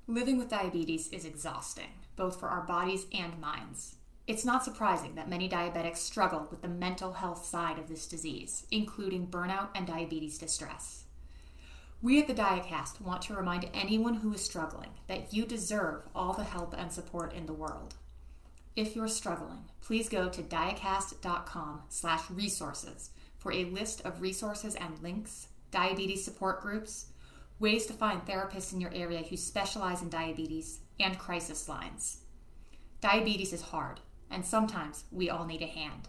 Living with diabetes is exhausting, both for our bodies and minds. It's not surprising that many diabetics struggle with the mental health side of this disease, including burnout and diabetes distress. We at the Diacast want to remind anyone who is struggling that you deserve all the help and support in the world. If you're struggling, please go to diacast.com/resources for a list of resources and links, diabetes support groups, ways to find therapists in your area who specialize in diabetes, and crisis lines. Diabetes is hard, and sometimes we all need a hand.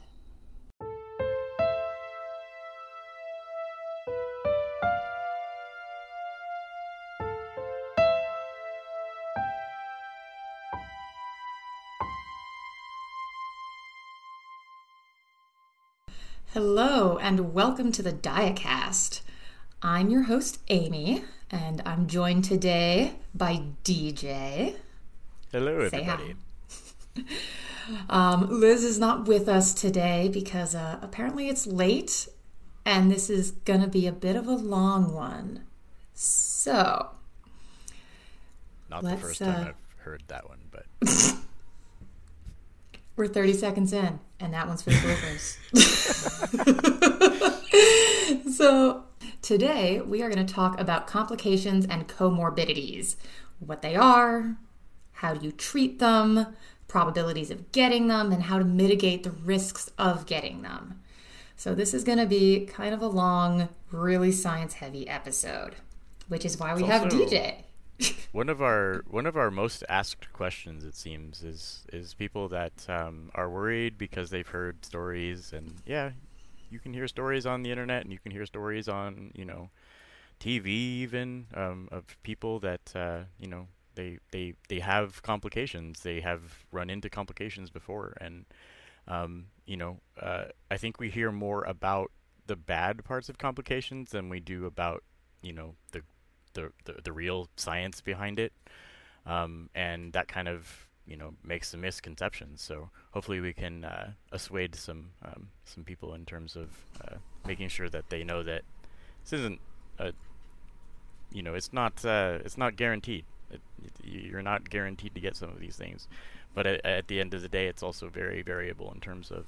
Hello, and welcome to the Diacast. I'm your host, Amy, and I'm joined today by DJ. Hello, everybody. Liz is not with us today because apparently it's late, and this is going to be a bit of a long one. So, not the first time I've heard that one, but... We're 30 seconds in, and that one's for the bloopers. So, today we are going to talk about complications and comorbidities. What they are, how do you treat them, probabilities of getting them, and how to mitigate the risks of getting them. So this is going to be kind of a long, really science-heavy episode, which is why we have DJ. One of our most asked questions, it seems, is people that are worried because they've heard stories, and you can hear stories on the internet, and you can hear stories on TV even of people that they have complications. They have run into complications before, and I think we hear more about the bad parts of complications than we do about the real science behind it, and that kind of makes some misconceptions. So hopefully we can assuage some people in terms of making sure that they know that this isn't it's not guaranteed. You're not guaranteed to get some of these things, but at the end of the day, it's also very variable in terms of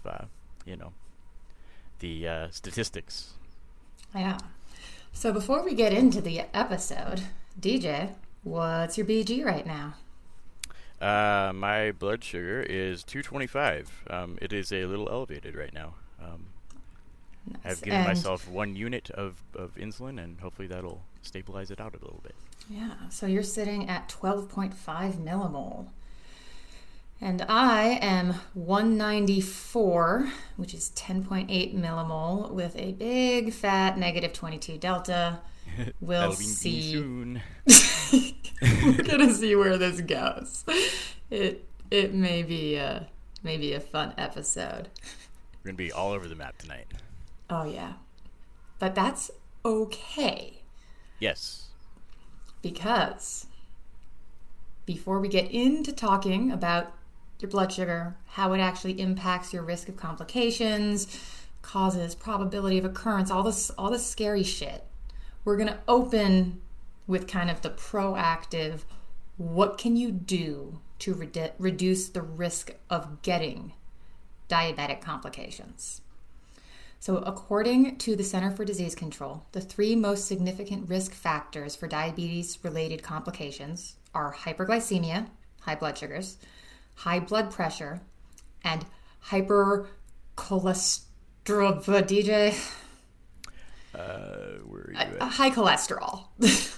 the statistics. Yeah. So before we get into the episode, DJ, what's your BG right now? My blood sugar is 225. It is a little elevated right now. Nice. I've given myself 1 unit of insulin, and hopefully that'll stabilize it out a little bit. Yeah, so you're sitting at 12.5 millimole. And I am 194, which is 10.8 millimole, with a big, fat, negative 22 delta. We'll see. Soon. We're going to see where this goes. It may be a fun episode. We're going to be all over the map tonight. Oh, yeah. But that's okay. Yes. Because before we get into talking about your blood sugar, how it actually impacts your risk of complications, causes, probability of occurrence, all this scary shit, we're going to open with kind of the proactive, what can you do to reduce the risk of getting diabetic complications? So according to the Center for Disease Control, the 3 most significant risk factors for diabetes-related complications are hyperglycemia, high blood sugars, high blood pressure, and hypercholesterol. DJ? Where are you at? High cholesterol.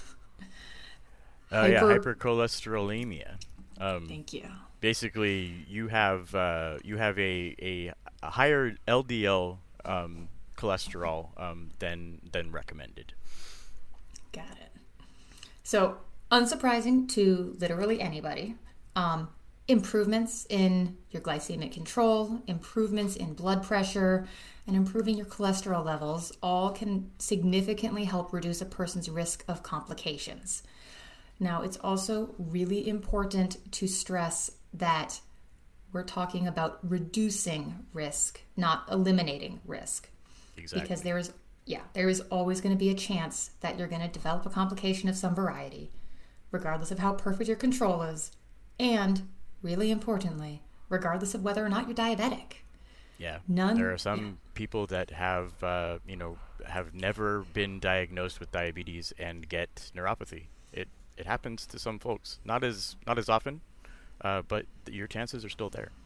Hypercholesterolemia. Thank you. Basically, you have a higher LDL cholesterol than recommended. Got it. So, unsurprising to literally anybody, improvements in your glycemic control, improvements in blood pressure, and improving your cholesterol levels all can significantly help reduce a person's risk of complications. Now, it's also really important to stress that we're talking about reducing risk, not eliminating risk. Exactly. Because there is always going to be a chance that you're going to develop a complication of some variety. regardless of how perfect your control is, and, really importantly, regardless of whether or not you're diabetic. Yeah, None. there are some people that have, have never been diagnosed with diabetes and get neuropathy. It happens to some folks, not as often, but your chances are still there.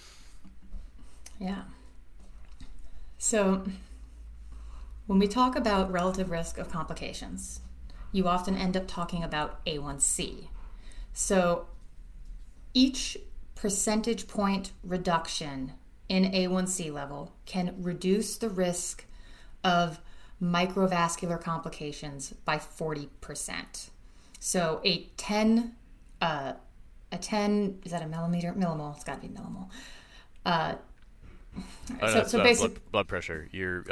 Yeah. So, when we talk about relative risk of complications, you often end up talking about A1C. So, each percentage point reduction in A1C level can reduce the risk of microvascular complications by 40%. So a 10, is that a millimeter? Millimole, it's got to be millimole. That's blood pressure.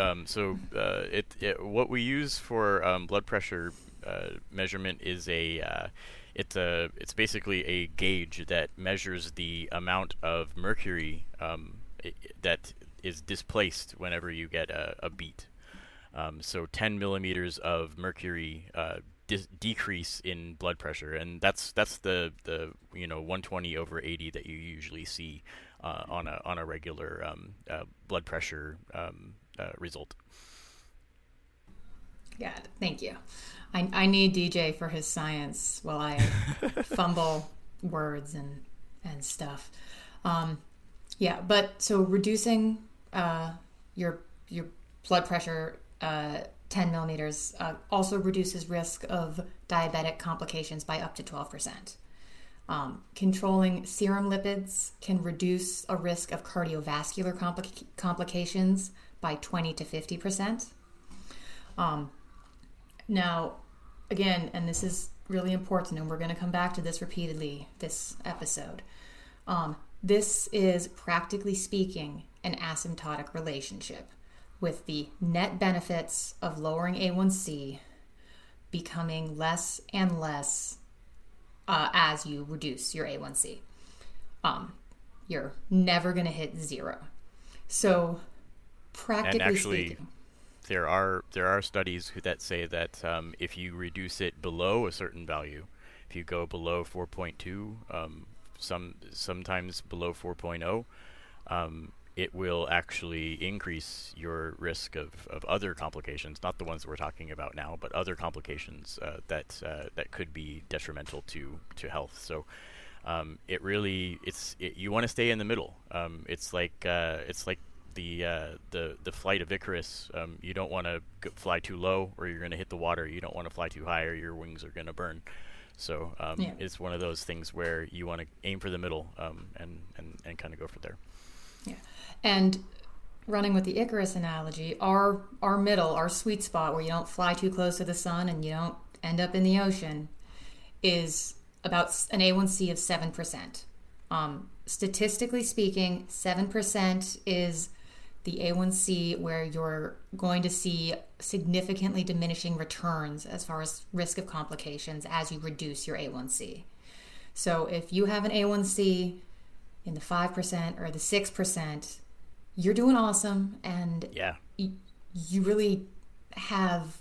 What we use for blood pressure measurement is it's basically a gauge that measures the amount of mercury that is displaced whenever you get a beat. So 10 millimeters of mercury decrease in blood pressure, and that's the 120/80 that you usually see on a regular blood pressure result. Got it. Thank you. I need DJ for his science while I fumble words and stuff. But so reducing your blood pressure 10 millimeters also reduces risk of diabetic complications by up to 12%. Controlling serum lipids can reduce a risk of cardiovascular complications by 20 to 50%. Now, again, and this is really important, and we're going to come back to this repeatedly this episode. This is, practically speaking, an asymptotic relationship, with the net benefits of lowering A1C becoming less and less as you reduce your A1C. You're never going to hit zero. So, practically speaking, there are studies that say that if you reduce it below a certain value, if you go below 4.2, sometimes below 4.0, it will actually increase your risk of other complications, not the ones we're talking about now, but other complications that could be detrimental to health. So you want to stay in the middle. It's like the flight of Icarus. You don't want to fly too low, or you're going to hit the water. You don't want to fly too high, or your wings are going to burn. So it's one of those things where you want to aim for the middle and kind of go from there. Yeah. And running with the Icarus analogy, our middle, our sweet spot where you don't fly too close to the sun and you don't end up in the ocean, is about an A1C of 7%. Statistically speaking, 7% is the A1C where you're going to see significantly diminishing returns as far as risk of complications as you reduce your A1C. So if you have an A1C in the 5% or the 6%, you're doing awesome, and you really have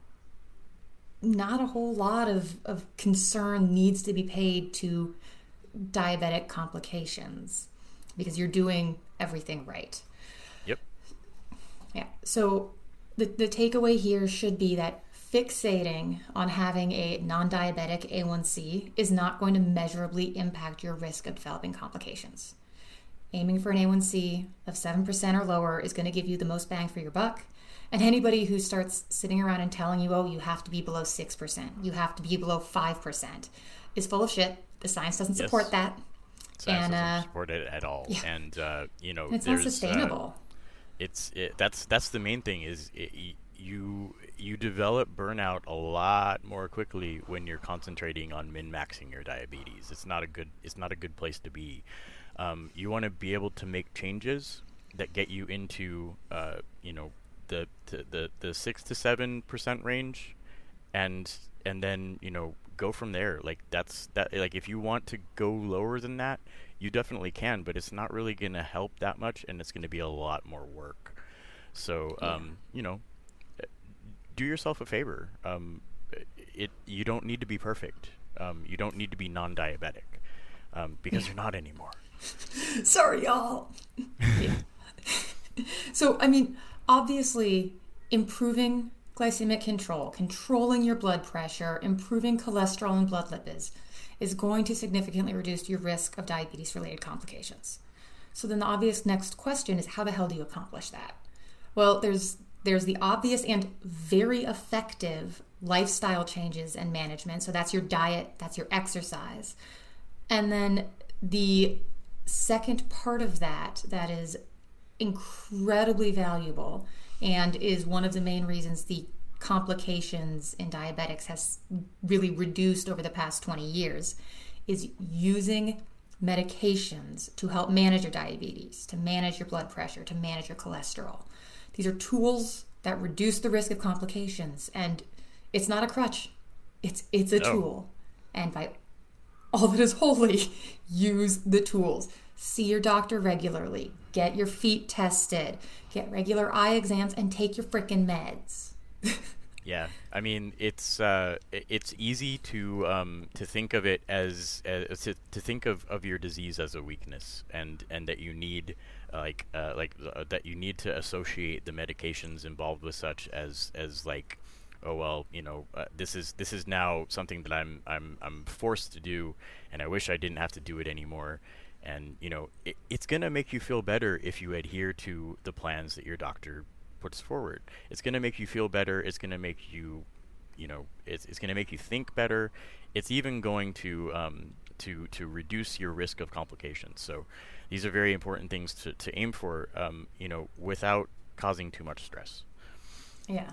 not a whole lot of concern needs to be paid to diabetic complications because you're doing everything right. Yep. Yeah. So the takeaway here should be that fixating on having a non-diabetic A1C is not going to measurably impact your risk of developing complications. Aiming for an A1C of 7% or lower is going to give you the most bang for your buck. And anybody who starts sitting around and telling you, oh, you have to be below 6%, you have to be below 5%, is full of shit. The science doesn't support that. Science doesn't support it at all. Yeah. And, it's not sustainable. That's the main thing is you develop burnout a lot more quickly when you're concentrating on min-maxing your diabetes. It's not a good place to be. You want to be able to make changes that get you into the 6 to 7% range, and then go from there. Like if you want to go lower than that, you definitely can, but it's not really going to help that much, and it's going to be a lot more work. So do yourself a favor. You don't need to be perfect. You don't need to be non-diabetic because you're not anymore. Sorry, y'all. Yeah. So, I mean, obviously, improving glycemic control, controlling your blood pressure, improving cholesterol and blood lipids is going to significantly reduce your risk of diabetes-related complications. So then the obvious next question is, how the hell do you accomplish that? Well, there's the obvious and very effective lifestyle changes and management. So that's your diet, that's your exercise. And then the second part of that is incredibly valuable and is one of the main reasons the complications in diabetics has really reduced over the past 20 years is using medications to help manage your diabetes, to manage your blood pressure, to manage your cholesterol. These are tools that reduce the risk of complications, and it's not a crutch. It's a tool. And by all that is holy, use the tools. See your doctor regularly. Get your feet tested. Get regular eye exams and take your frickin' meds. Yeah, I mean it's easy to think of it as to think of your disease as a weakness, and that you need that you need to associate the medications involved with such as like, oh well, this is now something that I'm forced to do, and I wish I didn't have to do it anymore. And it's gonna make you feel better if you adhere to the plans that your doctor puts forward. It's going to make you feel better. It's going to make you, it's going to make you think better. It's even going to reduce your risk of complications. So these are very important things to aim for, without causing too much stress. Yeah.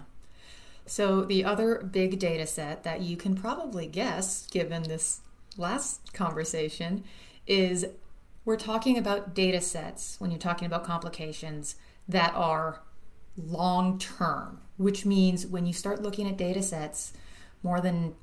So the other big data set that you can probably guess, given this last conversation, is we're talking about data sets when you're talking about complications that are long term, which means when you start looking at data sets more than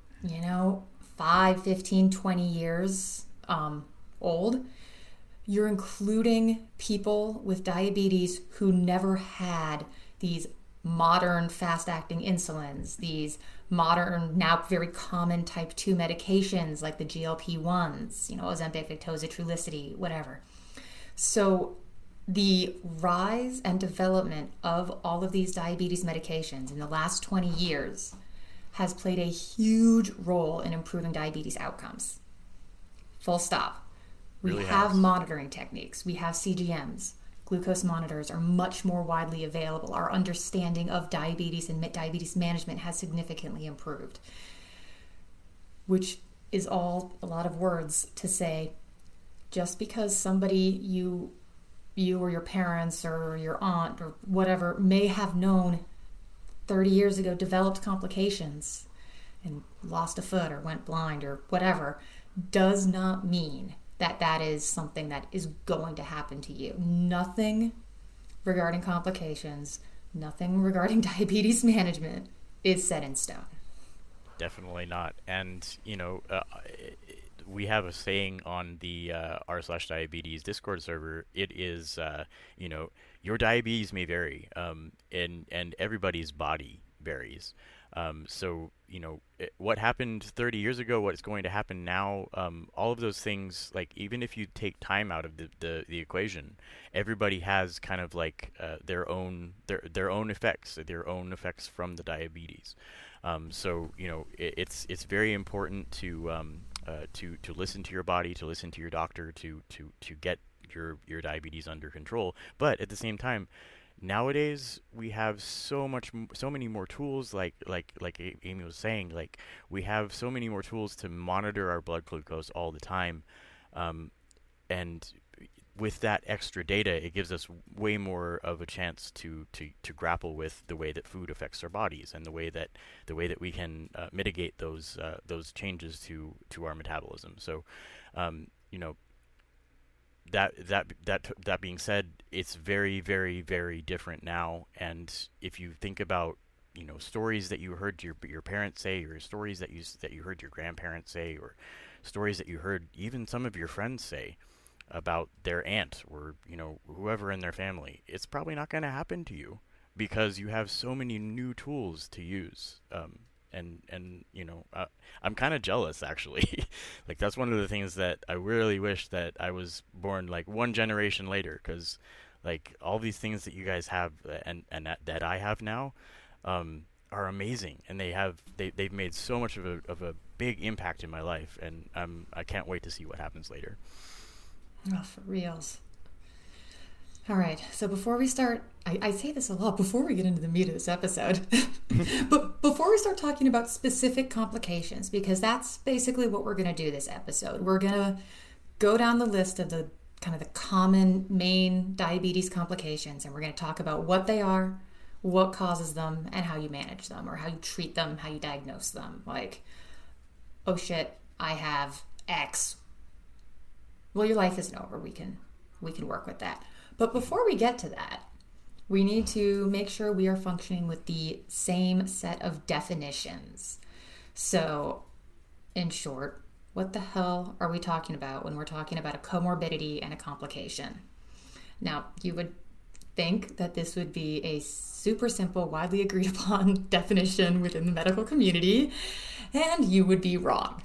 5, 15, 20 years old, you're including people with diabetes who never had these modern fast-acting insulins, these modern, now very common type 2 medications like the GLP-1s, Ozempic, Victoza, Trulicity, whatever. So the rise and development of all of these diabetes medications in the last 20 years has played a huge role in improving diabetes outcomes. Full stop. We have monitoring techniques. We have CGMs. Glucose monitors are much more widely available. Our understanding of diabetes and diabetes management has significantly improved, which is all a lot of words to say just because somebody you or your parents or your aunt or whatever may have known 30 years ago developed complications and lost a foot or went blind or whatever does not mean that is something that is going to happen to you. Nothing regarding complications, nothing regarding diabetes management is set in stone. Definitely not. And, we have a saying on the r/diabetes Discord server. It is, your diabetes may vary, and everybody's body varies. So, what happened 30 years ago, what is going to happen now, all of those things, like even if you take time out of the equation, everybody has kind of like their own effects from the diabetes. So, it's very important to listen to your body, to listen to your doctor, to get your diabetes under control. But at the same time, nowadays we have so many more tools, like Amy was saying, like we have so many more tools to monitor our blood glucose all the time, and with that extra data, it gives us way more of a chance to grapple with the way that food affects our bodies and the way that we can mitigate those changes to our metabolism. So, that being said, it's very, very, very different now. And if you think about stories that you heard your parents say, or stories that you heard your grandparents say, or stories that you heard even some of your friends say about their aunt or whoever in their family, it's probably not going to happen to you because you have so many new tools to use. and I'm kind of jealous actually. Like that's one of the things that I really wish that I was born like one generation later, because like all these things that you guys have and that I have now are amazing, and they've made so much of a big impact in my life, and I can't wait to see what happens later. Oh, for reals. All right, so before we start, I say this a lot before we get into the meat of this episode, but before we start talking about specific complications, because that's basically what we're going to do this episode. We're going to go down the list of the kind of the common main diabetes complications, and we're going to talk about what they are, what causes them, and how you manage them, or how you treat them, how you diagnose them. Like, oh shit, I have X. Well, your life isn't over. We can work with that. But before we get to that, we need to make sure we are functioning with the same set of definitions. So, in short, what the hell are we talking about when we're talking about a comorbidity and a complication? Now, you would think that this would be a super simple, widely agreed upon definition within the medical community, and you would be wrong.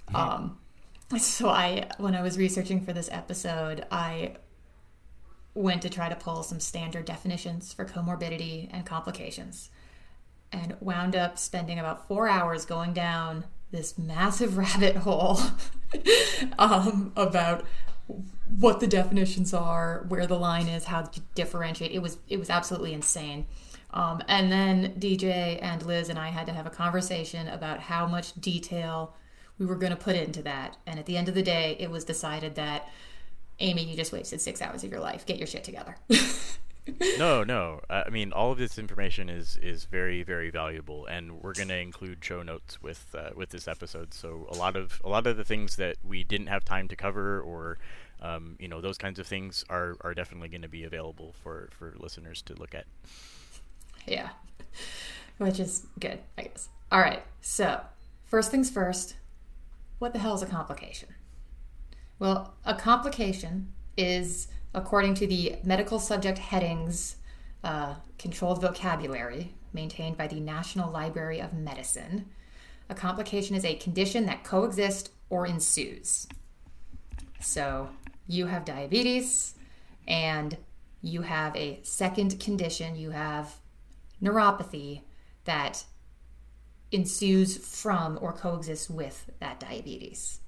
So when I was researching for this episode, I went to try to pull some standard definitions for comorbidity and complications, and wound up spending about 4 hours going down this massive rabbit hole about what the definitions are, where the line is, how to differentiate. It was absolutely insane. And then DJ and Liz and I had to have a conversation about how much detail we were going to put into that. And at the end of the day, it was decided that, Amy, you just wasted 6 hours of your life. Get your shit together. No. I mean, all of this information is very, very valuable, and we're going to include show notes with this episode. So a lot of the things that we didn't have time to cover, or those kinds of things are definitely going to be available for listeners to look at. Yeah, which is good, I guess. All right. So first things first. What the hell is a complication? Well, a complication is, according to the medical subject headings controlled vocabulary maintained by the National Library of Medicine, a complication is a condition that coexists or ensues. So you have diabetes, and you have a second condition. You have neuropathy that ensues from or coexists with that diabetes,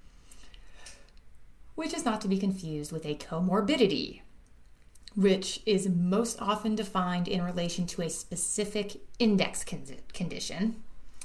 which is not to be confused with a comorbidity, which is most often defined in relation to a specific index condition.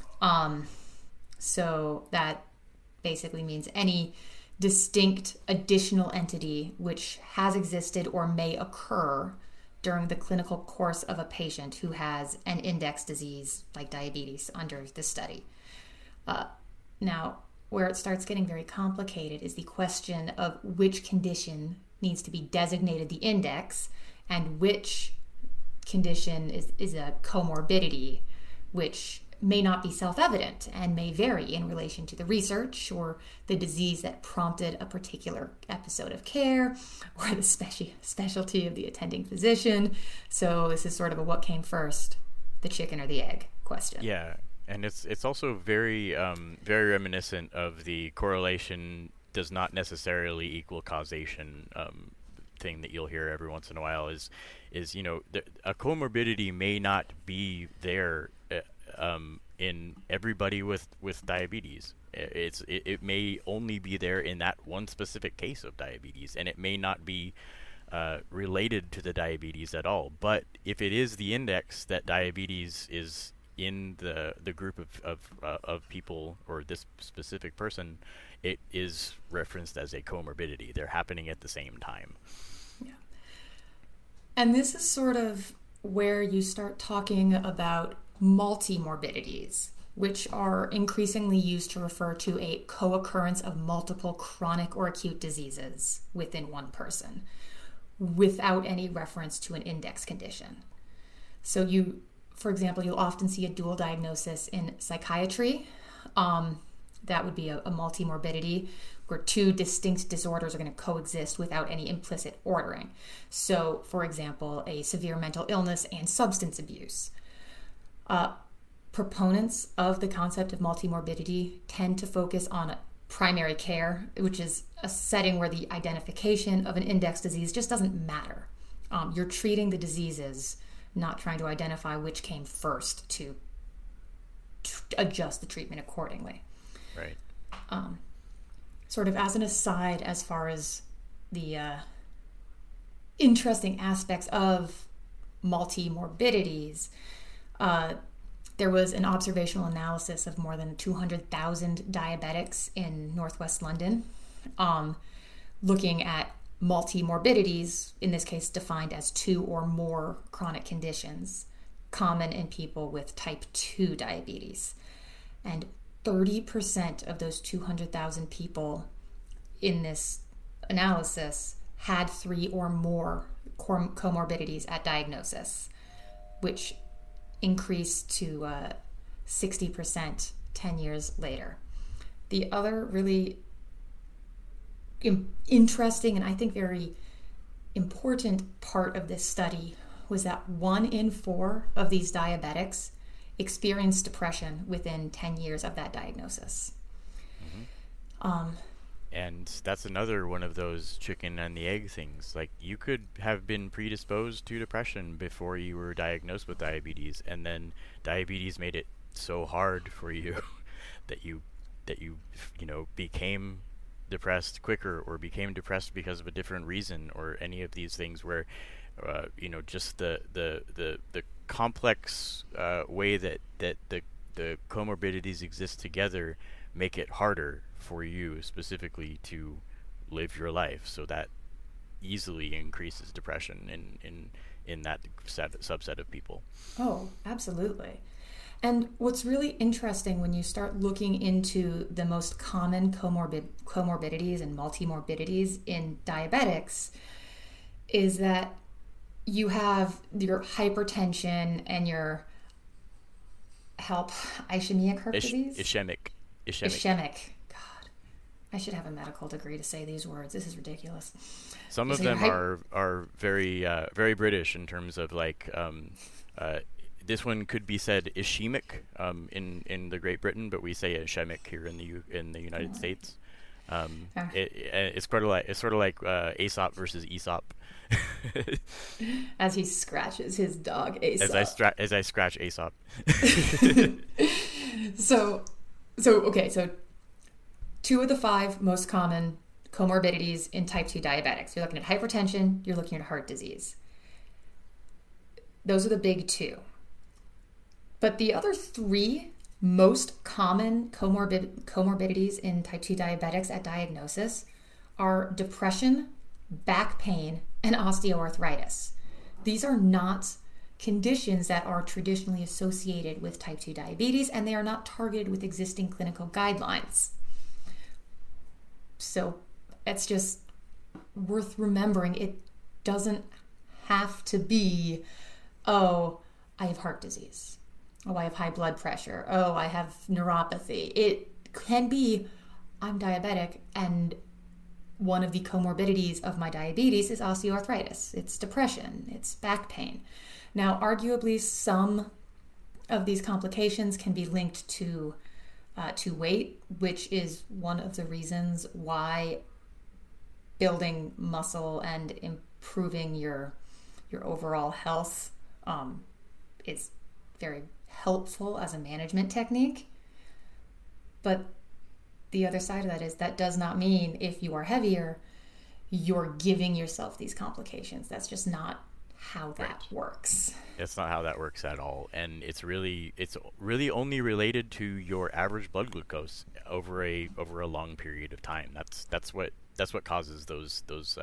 So that basically means any distinct additional entity which has existed or may occur during the clinical course of a patient who has an index disease like diabetes under the study. Now, where it starts getting very complicated is the question of which condition needs to be designated the index and which condition is a comorbidity, which may not be self-evident and may vary in relation to the research or the disease that prompted a particular episode of care or the specialty of the attending physician. So this is sort of a what came first, the chicken or the egg question. Yeah. And it's also very very reminiscent of the correlation does not necessarily equal causation thing that you'll hear every once in a while is a comorbidity may not be there in everybody with diabetes. It may only be there in that one specific case of diabetes, and it may not be related to the diabetes at all. But if it is the index that diabetes is in the group of people or this specific person, it is referenced as a comorbidity. They're happening at the same time. Yeah. And this is sort of where you start talking about multimorbidities, which are increasingly used to refer to a co-occurrence of multiple chronic or acute diseases within one person without any reference to an index condition. So for example, you'll often see a dual diagnosis in psychiatry. That would be a multimorbidity where two distinct disorders are going to coexist without any implicit ordering. So, for example, a severe mental illness and substance abuse. proponents of the concept of multimorbidity tend to focus on primary care, which is a setting where the identification of an index disease just doesn't matter. You're treating the diseases, not trying to identify which came first to adjust the treatment accordingly. Right. Sort of as an aside, as far as the interesting aspects of multimorbidities, there was an observational analysis of more than 200,000 diabetics in northwest London, looking at multimorbidities, in this case defined as 2 or more chronic conditions common in people with type 2 diabetes. And 30% of those 200,000 people in this analysis had 3 or more comorbidities at diagnosis, which increased to 60% 10 years later. The other really interesting and I think very important part of this study was that 1 in 4 of these diabetics experienced depression within 10 years of that diagnosis. Mm-hmm. And that's another one of those chicken and the egg things. Like, you could have been predisposed to depression before you were diagnosed with diabetes, and then diabetes made it so hard for you that you became depressed quicker, or became depressed because of a different reason, or any of these things where just the complex way that the comorbidities exist together make it harder for you specifically to live your life, so that easily increases depression in that subset of people. Oh, absolutely. And what's really interesting when you start looking into the most common comorbidities and multimorbidities in diabetics is that you have your hypertension and your ischemic heart disease? Ischemic. God, I should have a medical degree to say these words. This is ridiculous. Some of them are very very British in terms of like this one could be said ischemic in the Great Britain, but we say ischemic here in the United States. It's sort of like Aesop versus Aesop. As he scratches his dog Aesop. As I scratch Aesop. So 2 of the 5 most common comorbidities in type 2 diabetics. You're looking at hypertension, you're looking at heart disease. Those are the big 2. But the other 3 most common comorbidities in type 2 diabetics at diagnosis are depression, back pain, and osteoarthritis. These are not conditions that are traditionally associated with type 2 diabetes, and they are not targeted with existing clinical guidelines. So it's just worth remembering. It doesn't have to be, oh, I have heart disease. Oh, I have high blood pressure. Oh, I have neuropathy. It can be, I'm diabetic, and one of the comorbidities of my diabetes is osteoarthritis. It's depression. It's back pain. Now, arguably, some of these complications can be linked to weight, which is one of the reasons why building muscle and improving your overall health is very helpful as a management technique. But the other side of that is that does not mean if you are heavier, you're giving yourself these complications. That's just not how that works. That's not how that works at all. And it's really only related to your average blood glucose over a long period of time. That's what causes those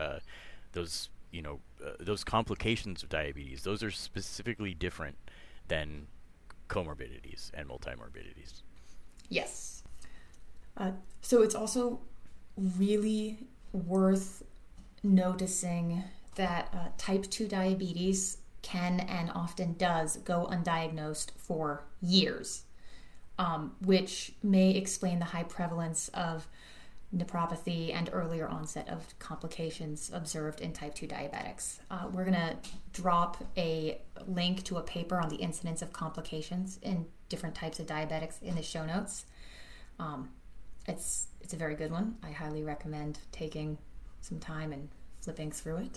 complications of diabetes. Those are specifically different than comorbidities and multimorbidities. Yes. So it's also really worth noticing that type 2 diabetes can and often does go undiagnosed for years, which may explain the high prevalence of nephropathy and earlier onset of complications observed in type 2 diabetics. We're going to drop a link to a paper on the incidence of complications in different types of diabetics in the show notes. It's a very good one. I highly recommend taking some time and flipping through it.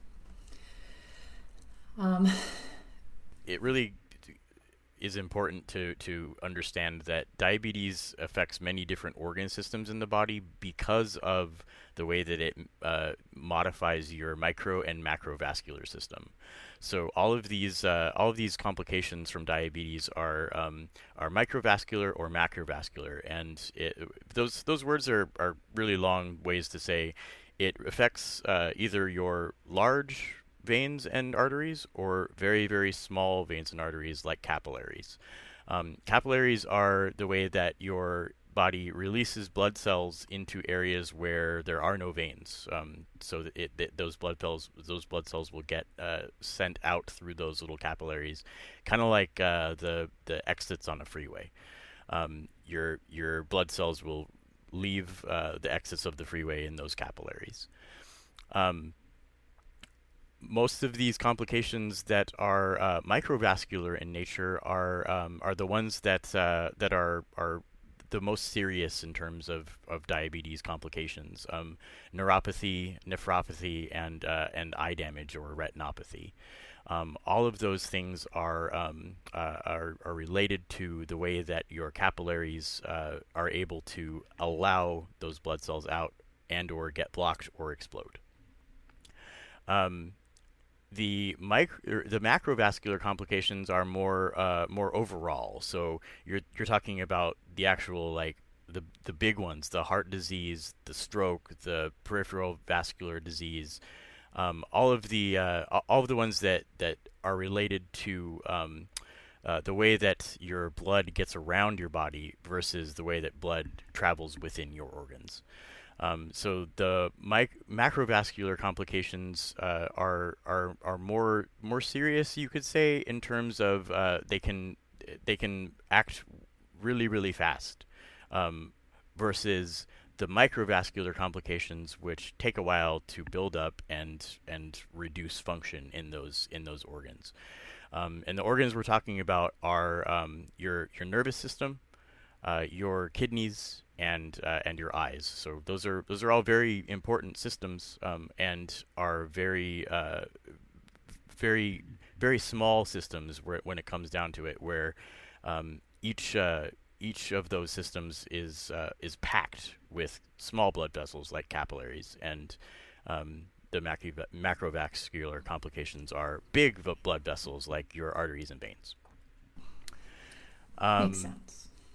It really is important to understand that diabetes affects many different organ systems in the body because of the way that it modifies your micro and macrovascular system. So all of these complications from diabetes are microvascular or macrovascular, and those words are really long ways to say it affects either your large veins and arteries or very, very small veins and arteries like capillaries. Capillaries are the way that your body releases blood cells into areas where there are no veins. So that those blood cells will get sent out through those little capillaries, kind of like the exits on a freeway. Your blood cells will leave the exits of the freeway in those capillaries. Most of these complications that are microvascular in nature are the ones that are the most serious in terms of diabetes complications: neuropathy, nephropathy, and eye damage or retinopathy. All of those things are related to the way that your capillaries are able to allow those blood cells out and or get blocked or explode. The macrovascular complications are more overall. So you're talking about the actual, like, the big ones: the heart disease, the stroke, the peripheral vascular disease, all of the ones that are related to the way that your blood gets around your body versus the way that blood travels within your organs. So the macrovascular complications are more serious, you could say, in terms of they can act really, really fast, versus the microvascular complications, which take a while to build up and reduce function in those organs. And the organs we're talking about are your nervous system, your kidneys, and your eyes. So those are all very important systems, and are very very, very small systems when it comes down to it, where each of those systems is packed with small blood vessels like capillaries, and the macrovascular complications are big blood vessels like your arteries and veins. Makes sense.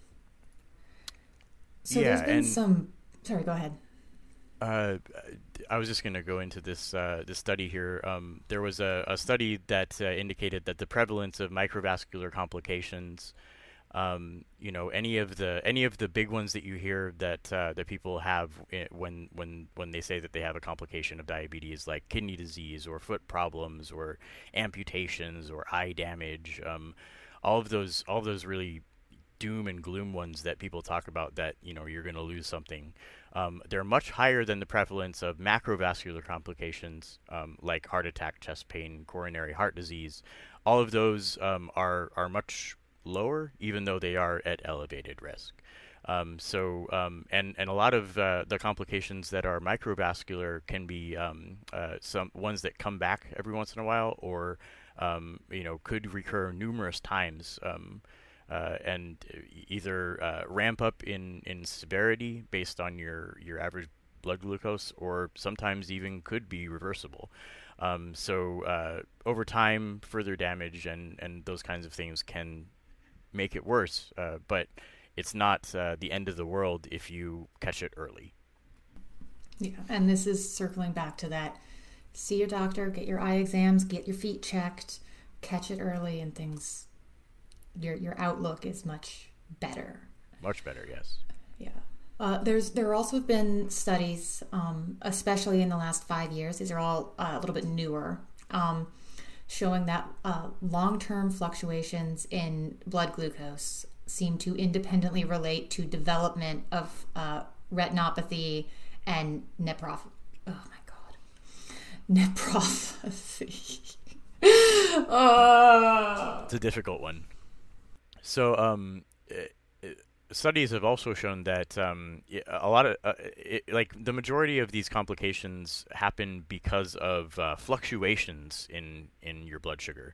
So there's been some... Sorry, go ahead. I was just going to go into this study here. There was a study that indicated that the prevalence of microvascular complications, any of the big ones that you hear that people have when they say that they have a complication of diabetes, like kidney disease or foot problems or amputations or eye damage, all of those really doom and gloom ones that people talk about, that you're going to lose something. They're much higher than the prevalence of macrovascular complications, like heart attack, chest pain, coronary heart disease. All of those are much lower, even though they are at elevated risk. And a lot of the complications that are microvascular can be some ones that come back every once in a while, or could recur numerous times. And either ramp up in severity based on your average blood glucose, or sometimes even could be reversible. So over time, further damage and those kinds of things can make it worse, but it's not the end of the world if you catch it early. Yeah, and this is circling back to that. See your doctor, get your eye exams, get your feet checked, catch it early, and things... Your outlook is much better. Much better, yes. Yeah. There also have been studies, especially in the last 5 years. These are all a little bit newer, showing that long-term fluctuations in blood glucose seem to independently relate to development of retinopathy and nephropathy. Oh my God, nephropathy. It's a difficult one. So, studies have also shown that a lot of like the majority of these complications happen because of fluctuations in your blood sugar.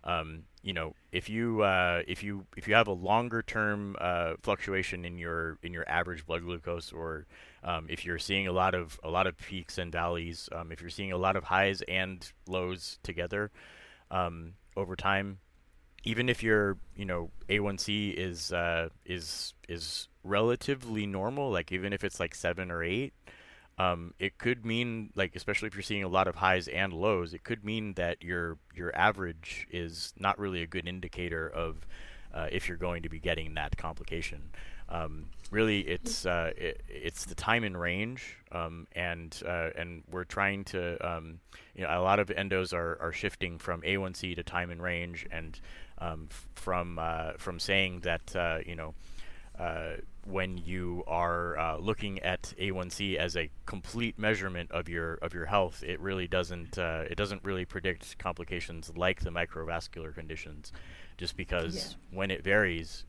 If you have a longer term fluctuation in your average blood glucose, or if you're seeing a lot of peaks and valleys, if you're seeing a lot of highs and lows together over time, even if your A1C is relatively normal, like even if it's like 7 or 8, it could mean, like, especially if you're seeing a lot of highs and lows, it could mean that your average is not really a good indicator of if you're going to be getting that complication. Really, it's the time in range, and we're trying to, a lot of endos are shifting from A1C to time in range, and from saying that when you are looking at A1C as a complete measurement of your health, it doesn't really predict complications like the microvascular conditions, just because when it varies,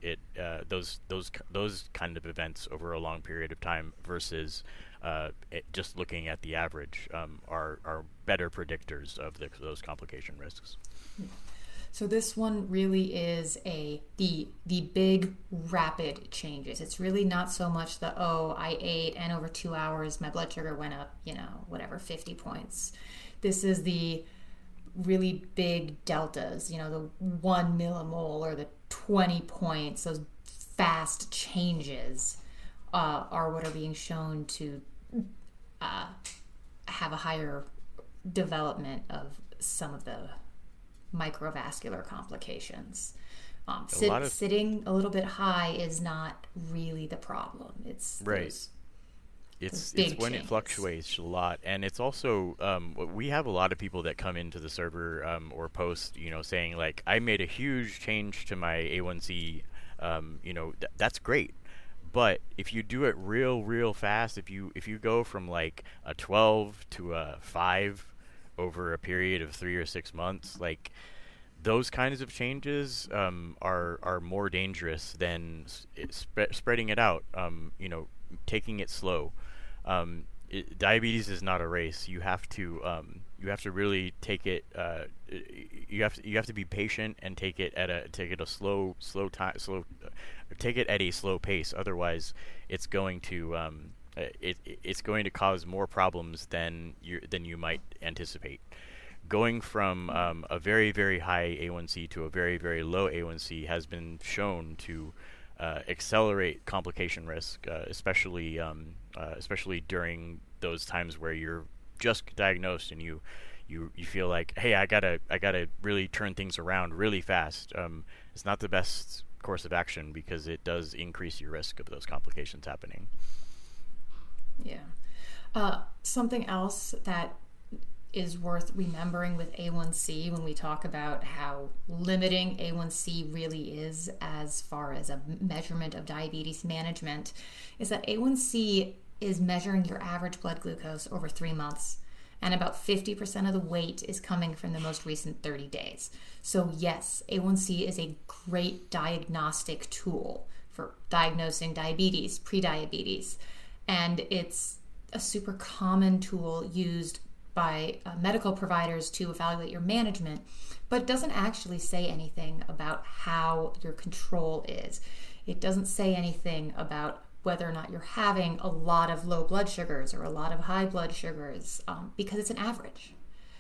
those kind of events over a long period of time versus just looking at the average are better predictors of those complication risks. So this one really is the big rapid changes. It's really not so much I ate and over 2 hours my blood sugar went up, 50 points. This is the really big deltas, the 1 millimole or the 20 points. Those fast changes are what are being shown to have a higher development of some of the microvascular complications. Sitting a little bit high is not really the problem. It's right. It's when it fluctuates a lot, and it's also we have a lot of people that come into the server or post, saying like, I made a huge change to my A1C. That's great, but if you do it real fast, if you go from like a 12 to a 5 over a period of 3 or 6 months, like those kinds of changes are more dangerous than spreading it out. Taking it slow. Diabetes is not a race. You have to really take it. You have to be patient and take it at a slow time. Take it at a slow pace. Otherwise, it's going to it's going to cause more problems than you might anticipate. Going from a very, very high A1C to a very, very low A1C has been shown to accelerate complication risk, especially during those times where you're just diagnosed and you feel like, hey, I gotta really turn things around really fast. It's not the best course of action because it does increase your risk of those complications happening. Yeah. Something else that is worth remembering with A1C when we talk about how limiting A1C really is as far as a measurement of diabetes management is that A1C is measuring your average blood glucose over 3 months, and about 50% of the weight is coming from the most recent 30 days. So yes, A1C is a great diagnostic tool for diagnosing diabetes, prediabetes, and it's a super common tool used by medical providers to evaluate your management, but doesn't actually say anything about how your control is. It doesn't say anything about whether or not you're having a lot of low blood sugars or a lot of high blood sugars, because it's an average.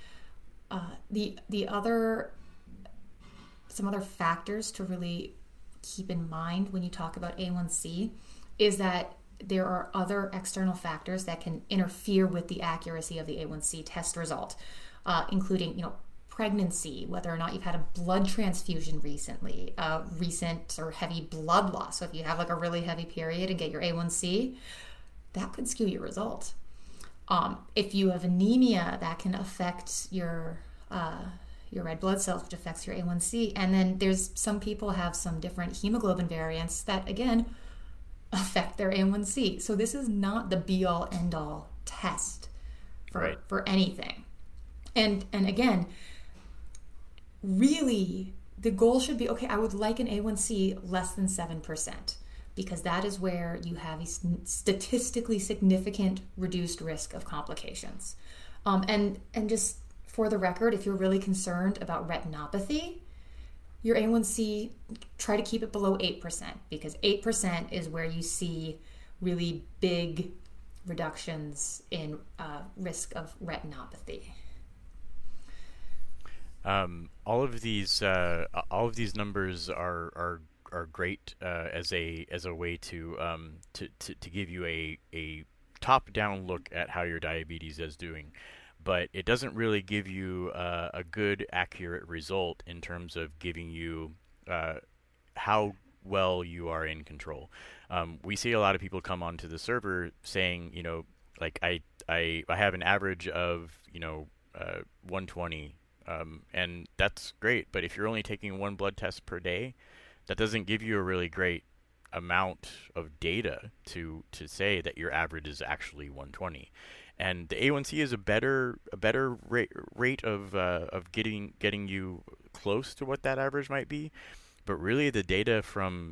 Some other factors to really keep in mind when you talk about A1C is that there are other external factors that can interfere with the accuracy of the A1C test result, including, pregnancy, whether or not you've had a blood transfusion recently, recent or heavy blood loss. So if you have like a really heavy period and get your A1C, that could skew your result. If you have anemia, that can affect your red blood cells, which affects your A1C. And then there's some people have some different hemoglobin variants that, again, affect their A1C. So this is not the be-all, end-all test for anything. And again, really the goal should be, okay, I would like an A1C less than 7%, because that is where you have a statistically significant reduced risk of complications. And just for the record, if you're really concerned about retinopathy, your A1C, try to keep it below 8%, because 8% is where you see really big reductions in risk of retinopathy. All of these numbers are great as a way to give you a top down look at how your diabetes is doing, but it doesn't really give you a good accurate result in terms of giving you how well you are in control. We see a lot of people come onto the server saying, like I have an average of 120. And that's great, but if you're only taking one blood test per day, that doesn't give you a really great amount of data to say that your average is actually 120. And the A1C is a better rate of getting you close to what that average might be, but really the data from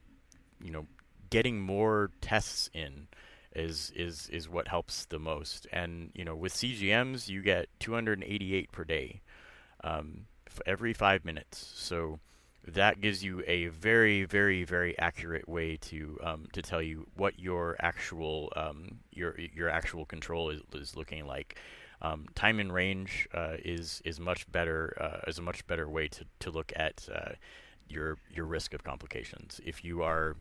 getting more tests in is what helps the most. And with CGMs you get 288 per day. Every 5 minutes. So that gives you a very, very, very accurate way to tell you what your actual your actual control is looking like. Time in range is much better is a much better way to look at your risk of complications. If you are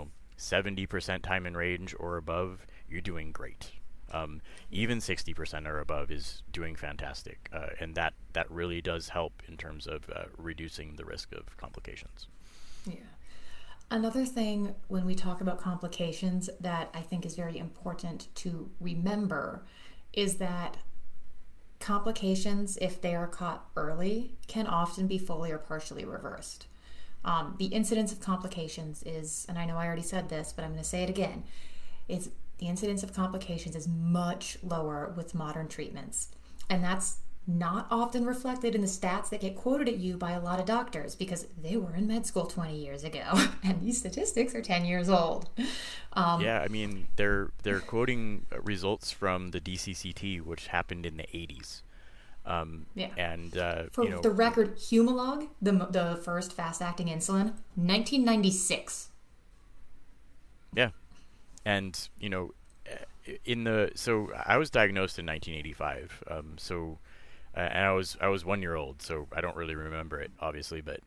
70% time in range or above, you're doing great. Even 60% or above is doing fantastic, and that really does help in terms of reducing the risk of complications. Yeah. Another thing when we talk about complications that I think is very important to remember is that complications, if they are caught early, can often be fully or partially reversed. The incidence of complications is, and I know I already said this, but I'm going to say it again, the incidence of complications is much lower with modern treatments. And that's not often reflected in the stats that get quoted at you by a lot of doctors, because they were in med school 20 years ago, and these statistics are 10 years old. Yeah, I mean, they're quoting results from the DCCT, which happened in the 80s. Yeah. And for the record, Humalog, the first fast-acting insulin, 1996. Yeah. And so I was diagnosed in 1985. And I was 1 year old, so I don't really remember it, obviously. But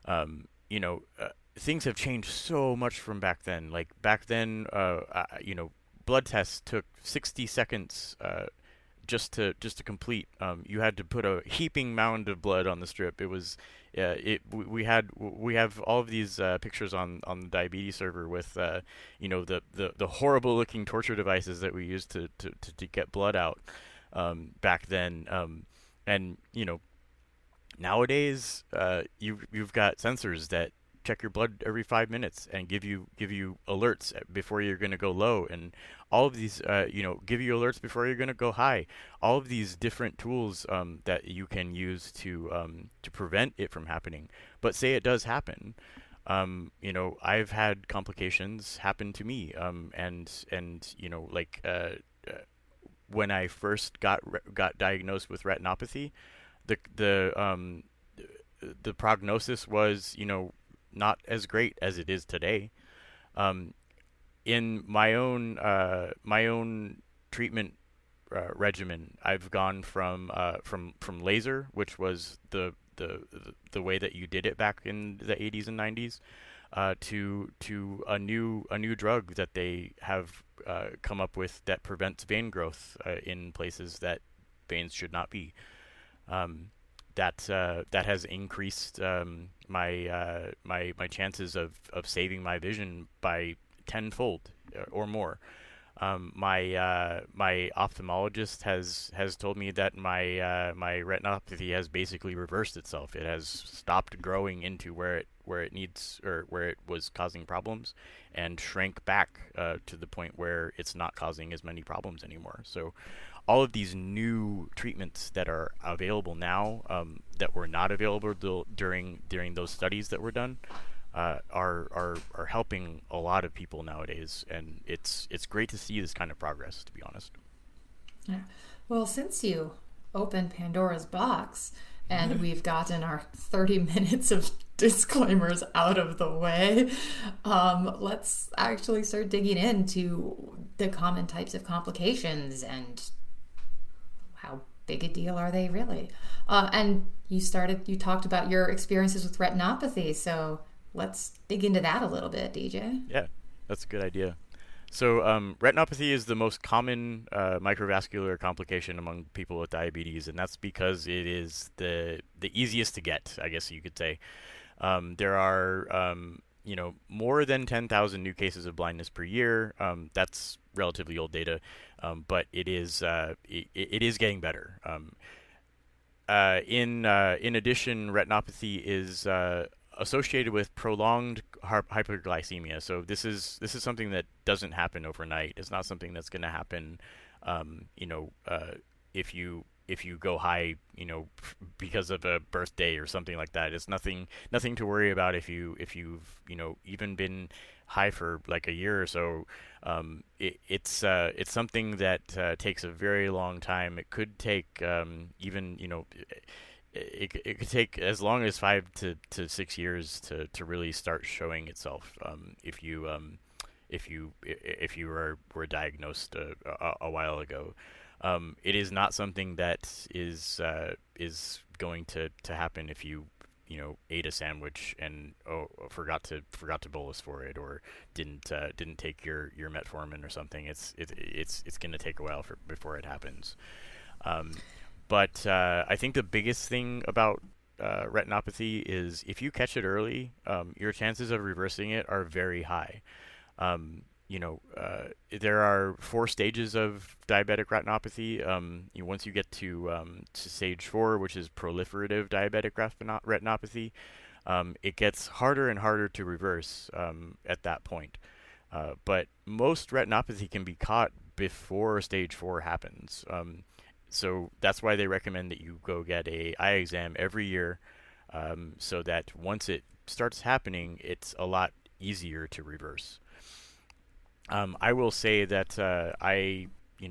things have changed so much from back then. Like back then, blood tests took 60 seconds just to complete. You had to put a heaping mound of blood on the strip. It was we have all of these pictures on the diabetes server with the horrible looking torture devices that we used to get blood out back then. And nowadays you've got sensors that check your blood every 5 minutes and give you alerts before you're going to go low, and all of these give you alerts before you're going to go high. All of these different tools that you can use to prevent it from happening. But say it does happen, I've had complications happen to me, when I first got diagnosed with retinopathy, the prognosis was not as great as it is today. In my own treatment regimen, I've gone from laser, which was the way that you did it back in the 80s and 90s, to a new drug that they have come up with that prevents vein growth in places that veins should not be. That has increased my chances of saving my vision by tenfold or more. My ophthalmologist has told me that my retinopathy has basically reversed itself. It has stopped growing into where it needs, or where it was causing problems, and shrank back to the point where it's not causing as many problems anymore. So all of these new treatments that are available now, that were not available during those studies that were done, are helping a lot of people nowadays, and it's great to see this kind of progress, to be honest. Yeah. Well, since you opened Pandora's box and we've gotten our 30 minutes of disclaimers out of the way, let's actually start digging into the common types of complications and how big a deal are they really. And you talked about your experiences with retinopathy, so let's dig into that a little bit, DJ. Yeah, that's a good idea. So retinopathy is the most common microvascular complication among people with diabetes, and that's because it is the easiest to get, I guess you could say. There are more than 10,000 new cases of blindness per year. That's relatively old data, but it is getting better. In addition, retinopathy is associated with prolonged hyperglycemia. So this is something that doesn't happen overnight. It's not something that's going to happen, if you go high, because of a birthday or something like that. It's nothing to worry about if you've even been high for like a year or so. It's something that takes a very long time. It could take it could take as long as 5 to 6 years to really start showing itself, if you were diagnosed a while ago. It is not something that is going to happen if you ate a sandwich and forgot to bolus for it, or didn't take your metformin or something. It's going to take a while before it happens. But I think the biggest thing about retinopathy is if you catch it early, your chances of reversing it are very high. There are 4 stages of diabetic retinopathy. Once you get to stage 4, which is proliferative diabetic retinopathy, it gets harder and harder to reverse at that point. But most retinopathy can be caught before stage 4 happens. So that's why they recommend that you go get a eye exam every year, so that once it starts happening, it's a lot easier to reverse. I will say that I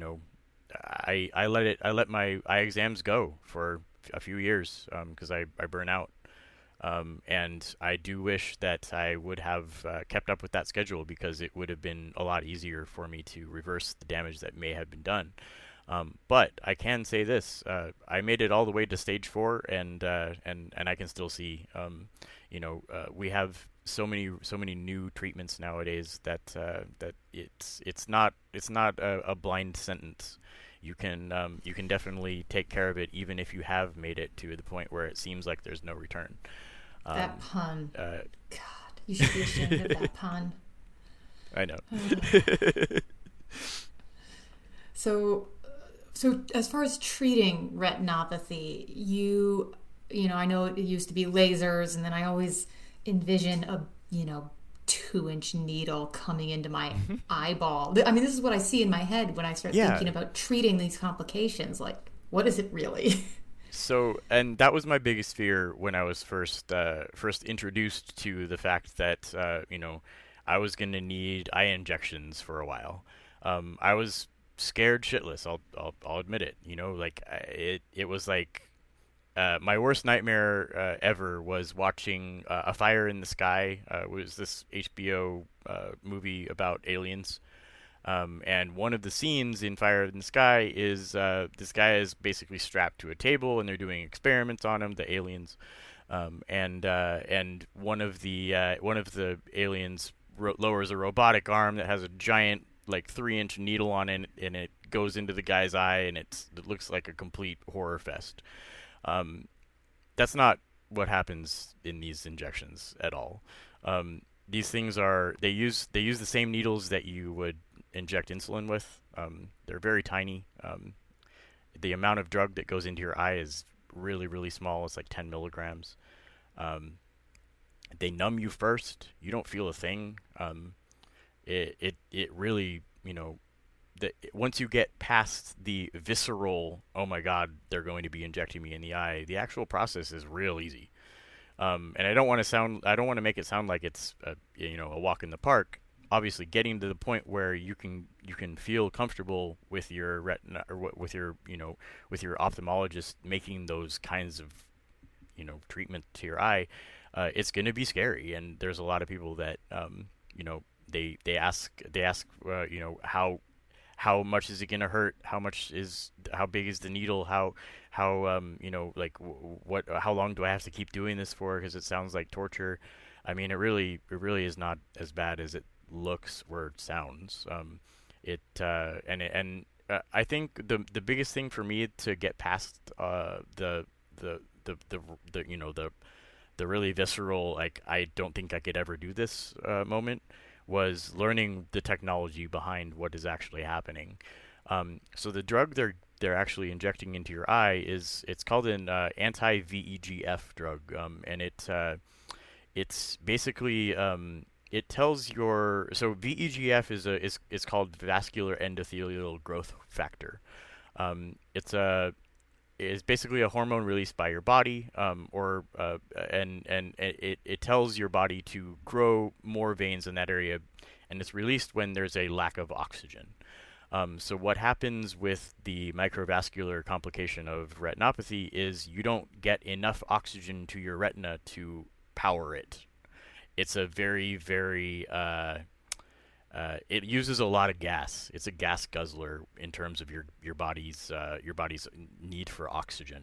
let my eye exams go for a few years, because I burn out. And I do wish that I would have kept up with that schedule, because it would have been a lot easier for me to reverse the damage that may have been done. But I can say this: I made it all the way to stage 4, and I can still see. We have so many new treatments nowadays that it's not a blind sentence. You can definitely take care of it, even if you have made it to the point where it seems like there's no return. That pun. God, you should be ashamed of that pun. I know. So as far as treating retinopathy, I know it used to be lasers, and then I always envision a 2-inch needle coming into my eyeball. I mean, this is what I see in my head when I start thinking about treating these complications. Like, what is it really? So, and that was my biggest fear when I was first introduced to the fact that I was going to need eye injections for a while. I was scared shitless. I'll admit it. It was like my worst nightmare ever was watching A Fire in the Sky. It was this HBO movie about aliens. And one of the scenes in Fire in the Sky is this guy is basically strapped to a table, and they're doing experiments on him, the aliens. And one of the aliens lowers a robotic arm that has a giant, like, 3-inch needle on it, and it goes into the guy's eye, and it looks like a complete horror fest. That's not what happens in these injections at all. These things they use the same needles that you would inject insulin with. They're very tiny. The amount of drug that goes into your eye is really, really small. It's like 10 milligrams. They numb you first. You don't feel a thing. It really, once you get past the visceral, oh my God, they're going to be injecting me in the eye, the actual process is real easy. And I don't want to make it sound like it's a walk in the park. Obviously, getting to the point where you can feel comfortable with your retina or with your with your ophthalmologist making those kinds of treatment to your eye, it's going to be scary. And there's a lot of people that they ask how much is it going to hurt? How big is the needle? How how long do I have to keep doing this for? Because it sounds like torture. I mean, it really is not as bad as it looks or sounds. I think the biggest thing for me to get past the really visceral, like, I don't think I could ever do this moment, was learning the technology behind what is actually happening. So the drug they're actually injecting into your eye it's called an anti-VEGF drug, and it's basically it tells so VEGF is called vascular endothelial growth factor. It's basically a hormone released by your body, and it tells your body to grow more veins in that area, and it's released when there's a lack of oxygen. So what happens with the microvascular complication of retinopathy is you don't get enough oxygen to your retina to power it. It's a very, very it uses a lot of gas. It's a gas guzzler in terms of your body's need for oxygen.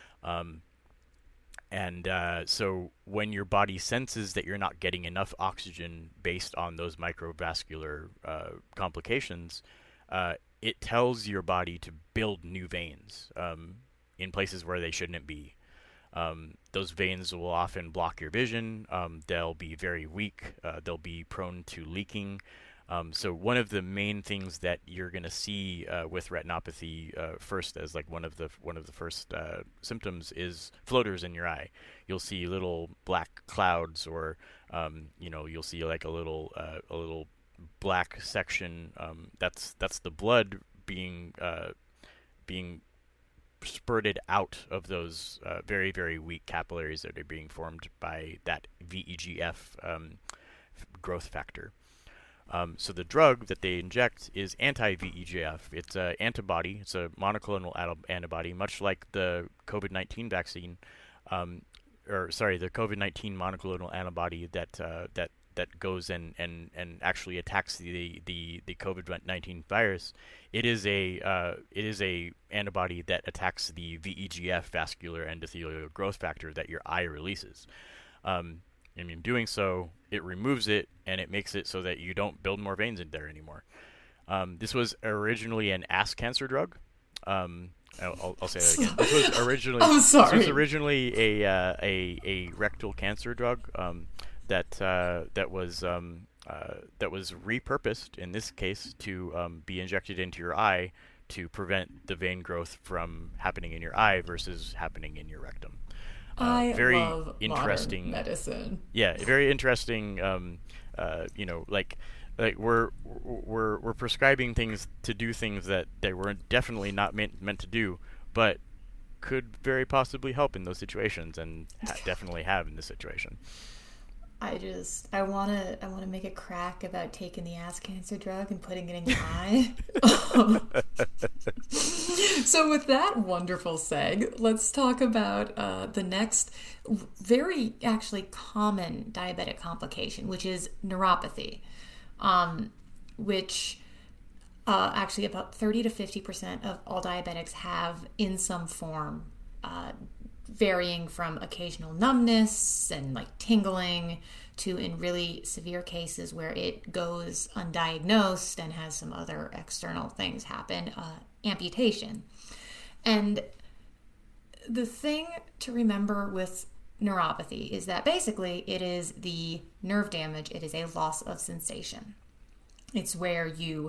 So when your body senses that you're not getting enough oxygen based on those microvascular complications, it tells your body to build new veins in places where they shouldn't be. Those veins will often block your vision. They'll be very weak. They'll be prone to leaking. So one of the main things that you're going to see with retinopathy first, as like one of the first symptoms, is floaters in your eye. You'll see little black clouds, or you'll see like a little black section. That's the blood being spurted out of those very, very weak capillaries that are being formed by that VEGF growth factor. So the drug that they inject is anti-VEGF. It's an antibody. It's a monoclonal antibody, much like the COVID-19 vaccine, the COVID-19 monoclonal antibody that goes and actually attacks the COVID-19 virus. It is a antibody that attacks the VEGF, vascular endothelial growth factor, that your eye releases. And in doing so, it removes it, and it makes it so that you don't build more veins in there anymore. This was originally an ass cancer drug. I'll say that again. This was originally I'm sorry. This was originally a rectal cancer drug that was repurposed in this case to be injected into your eye to prevent the vein growth from happening in your eye versus happening in your rectum. I very love interesting modern medicine. Yeah, very interesting. Like we're prescribing things to do things that they were definitely not meant to do, but could very possibly help in those situations, and definitely have in this situation. I want to make a crack about taking the ass cancer drug and putting it in your eye. So with that wonderful seg, let's talk about the next very actually common diabetic complication, which is neuropathy, which actually about 30 to 50% of all diabetics have in some form, varying from occasional numbness and like tingling to, in really severe cases where it goes undiagnosed and has some other external things happen, amputation. And the thing to remember with neuropathy is that basically it is the nerve damage. It is a loss of sensation. It's why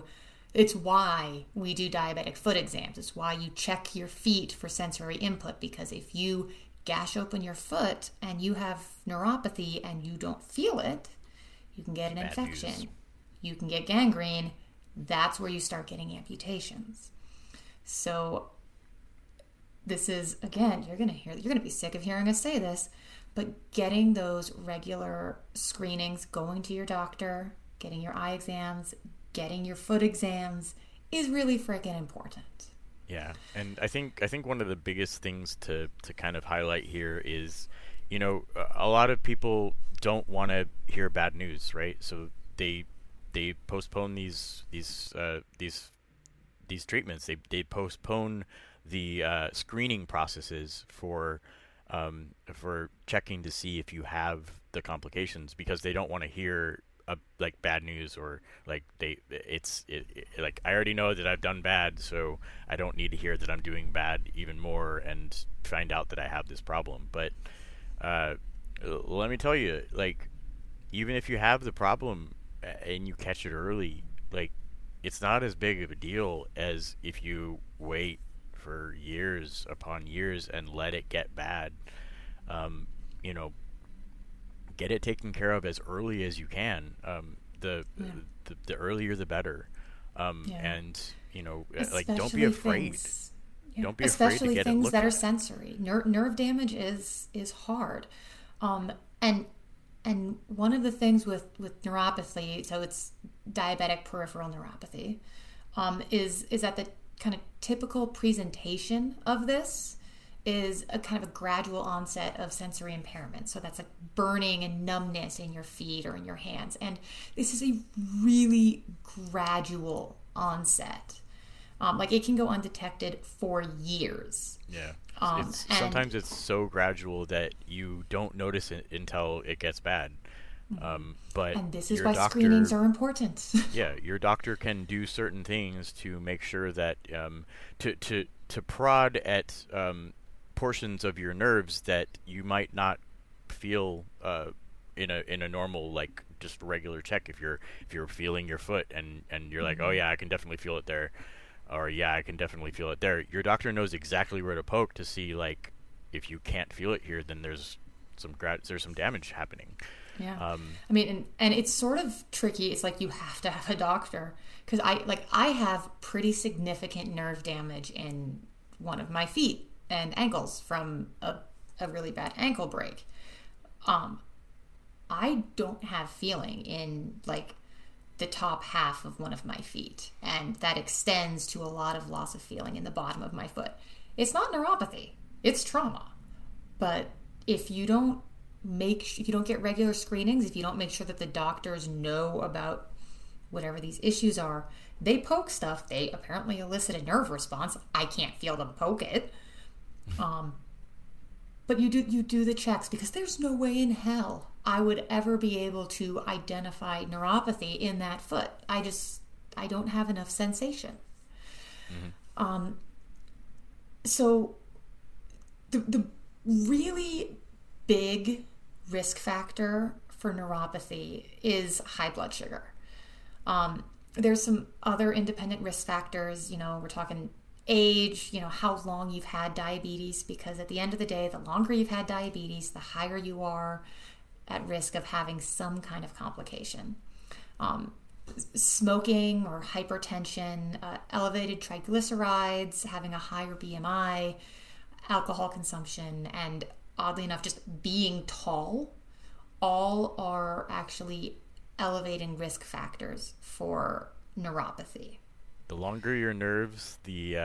we do diabetic foot exams. It's why you check your feet for sensory input, because if you gash open your foot and you have neuropathy and you don't feel it, you can get an infection. You can get gangrene. that's where you start getting amputations. So this is, again, you're going to be sick of hearing us say this, but getting those regular screenings, going to your doctor, getting your eye exams, getting your foot exams is really freaking important. Yeah, and I think one of the biggest things to kind of highlight here is, you know, a lot of people don't want to hear bad news, right? So they postpone these treatments. They postpone the screening processes for checking to see if you have the complications because they don't want to hear like bad news, or like like I already know that I've done bad, so I don't need to hear that I'm doing bad even more and find out that I have this problem. But let me tell you, like, even if you have the problem and you catch it early, like, it's not as big of a deal as if you wait for years upon years and let it get bad. You know, get it taken care of as early as you can. The earlier the better. And you know, like, don't be afraid. Don't be afraid to Especially get it things looked that are at. sensory. Nerve damage is hard, and one of the things with neuropathy, so it's diabetic peripheral neuropathy, is that the kind of typical presentation of this is a kind of a gradual onset of sensory impairment. So that's like burning and numbness in your feet or in your hands. And this is a really gradual onset. Like, it can go undetected for years. Yeah. And Sometimes it's so gradual that you don't notice it until it gets bad. But and this is your why doctor, screenings are important. yeah, your doctor can do certain things to make sure that to prod at portions of your nerves that you might not feel in a normal, like, just regular check. If you're feeling your foot and you're like, oh yeah, I can definitely feel it there, or yeah, I can definitely feel it there. Your doctor knows exactly where to poke to see, like, if you can't feel it here, then there's some damage happening. Yeah. I mean, and it's sort of tricky. It's like you have to have a doctor, because I have pretty significant nerve damage in one of my feet and ankles from a really bad ankle break. I don't have feeling in, like, the top half of one of my feet, and that extends to a lot of loss of feeling in the bottom of my foot. It's not neuropathy, it's trauma. But if you don't get regular screenings, if you don't make sure that the doctors know about whatever these issues are, they poke stuff, they apparently elicit a nerve response. I can't feel them poke it. But you do the checks, because there's no way in hell I would ever be able to identify neuropathy in that foot. I don't have enough sensation. Mm-hmm. So the really big risk factor for neuropathy is high blood sugar. There's some other independent risk factors. You know, we're talking age, you know, how long you've had diabetes, because at the end of the day, the longer you've had diabetes, the higher you are at risk of having some kind of complication. Smoking or hypertension, elevated triglycerides, having a higher BMI, alcohol consumption, and oddly enough, just being tall, all are actually elevating risk factors for neuropathy. The longer your nerves, the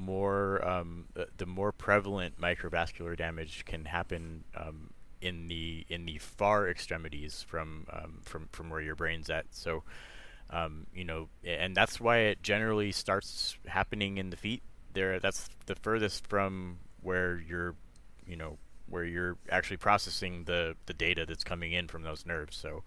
more prevalent microvascular damage can happen in the far extremities from where your brain's at. So, you know, and that's why it generally starts happening in the feet. That's the furthest from where you're actually processing the data that's coming in from those nerves. So,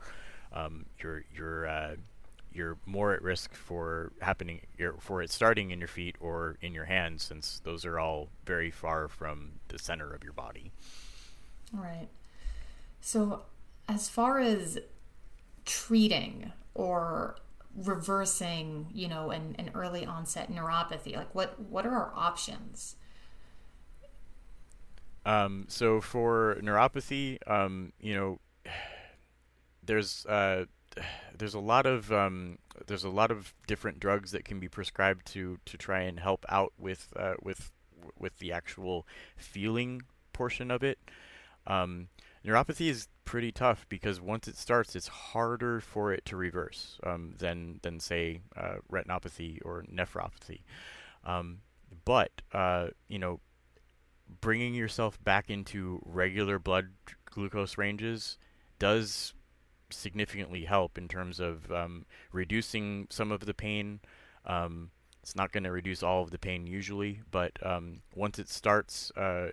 you're more at risk for it starting in your feet or in your hands, since those are all very far from the center of your body. All right. So as far as treating or reversing, you know, an early onset neuropathy, like what are our options? So for neuropathy, you know, there's there's there's a lot of different drugs that can be prescribed to try and help out with the actual feeling portion of it. Um, Neuropathy is pretty tough because once it starts, it's harder for it to reverse than say retinopathy or nephropathy. Um, but you know, bringing yourself back into regular blood glucose ranges does significantly help in terms of reducing some of the pain. It's not going to reduce all of the pain usually, but once it starts,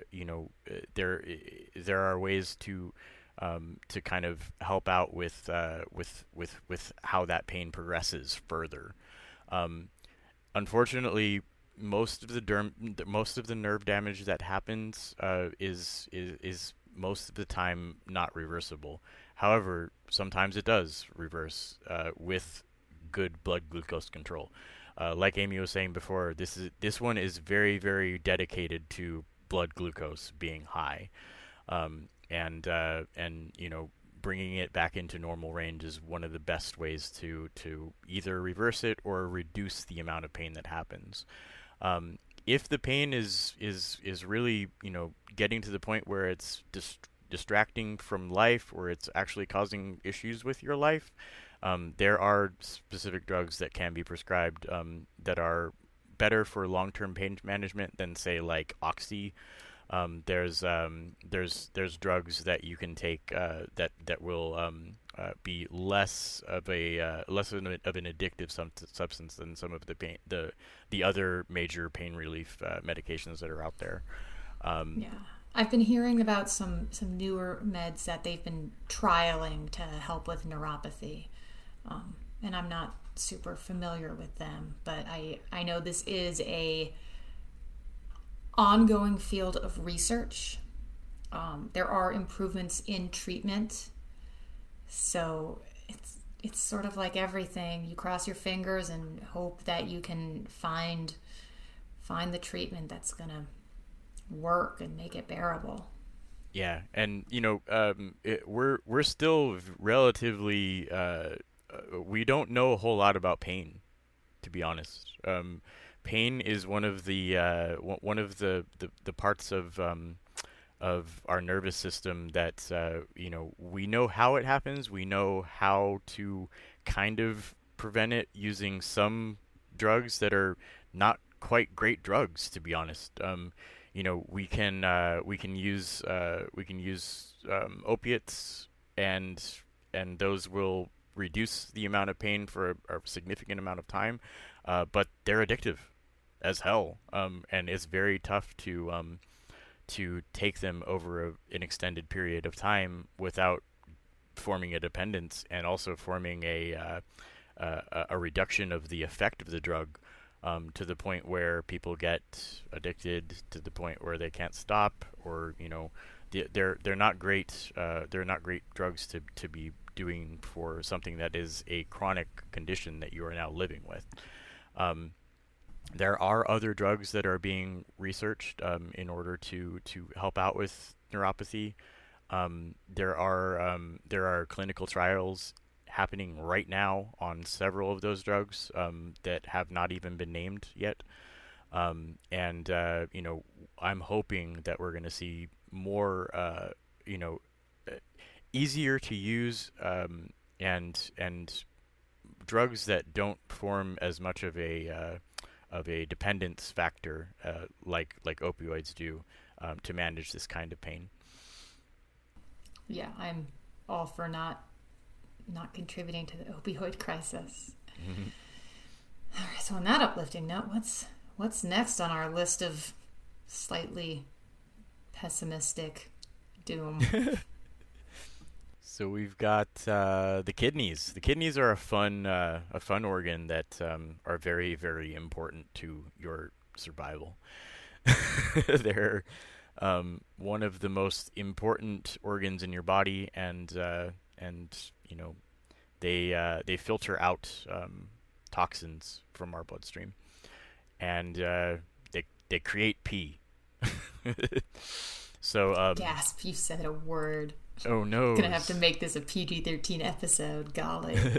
there are ways to kind of help out with how that pain progresses further. Um, Unfortunately, most of the nerve damage that happens is most of the time not reversible. However, sometimes it does reverse with good blood glucose control. Like Amy was saying before, this one is very, very dedicated to blood glucose being high, and you know, bringing it back into normal range is one of the best ways to either reverse it or reduce the amount of pain that happens. If the pain is really, you know, getting to the point where it's distracting from life or it's actually causing issues with your life, there are specific drugs that can be prescribed that are better for long-term pain management than, say, like Oxy. There's drugs that you can take that will be less of an addictive substance than some of the other major pain relief medications that are out there. Yeah. I've been hearing about some newer meds that they've been trialing to help with neuropathy. And I'm not super familiar with them, but I know this is a ongoing field of research. There are improvements in treatment, so it's sort of like everything. You cross your fingers and hope that you can find the treatment that's gonna work and make it bearable. Yeah, and you know, we're still relatively we don't know a whole lot about pain, to be honest. Pain is one of the parts of our nervous system that you know, we know how it happens. We know how to kind of prevent it using some drugs that are not quite great drugs, to be honest. You know, we can use opiates, and those will reduce the amount of pain for a significant amount of time, but they're addictive as hell, and it's very tough to take them over an extended period of time without forming a dependence and also forming a reduction of the effect of the drug, to the point where people get addicted to the point where they can't stop, or you know, they're not great drugs to be doing for something that is a chronic condition that you are now living with. There are other drugs that are being researched in order to help out with neuropathy. There are clinical trials happening right now on several of those drugs that have not even been named yet. And you know, I'm hoping that we're going to see more, you know, easier to use, and drugs that don't form as much of a dependence factor, like opioids do, to manage this kind of pain. Yeah, I'm all for not contributing to the opioid crisis. Mm-hmm. All right, so on that uplifting note, what's next on our list of slightly pessimistic doom? So we've got the kidneys. The kidneys are a fun organ that are very, very important to your survival. They're one of the most important organs in your body, and you know, they filter out toxins from our bloodstream, and they create pee. So Gasp! You said a word. Oh no. Gonna have to make this a PG-13 episode. Golly.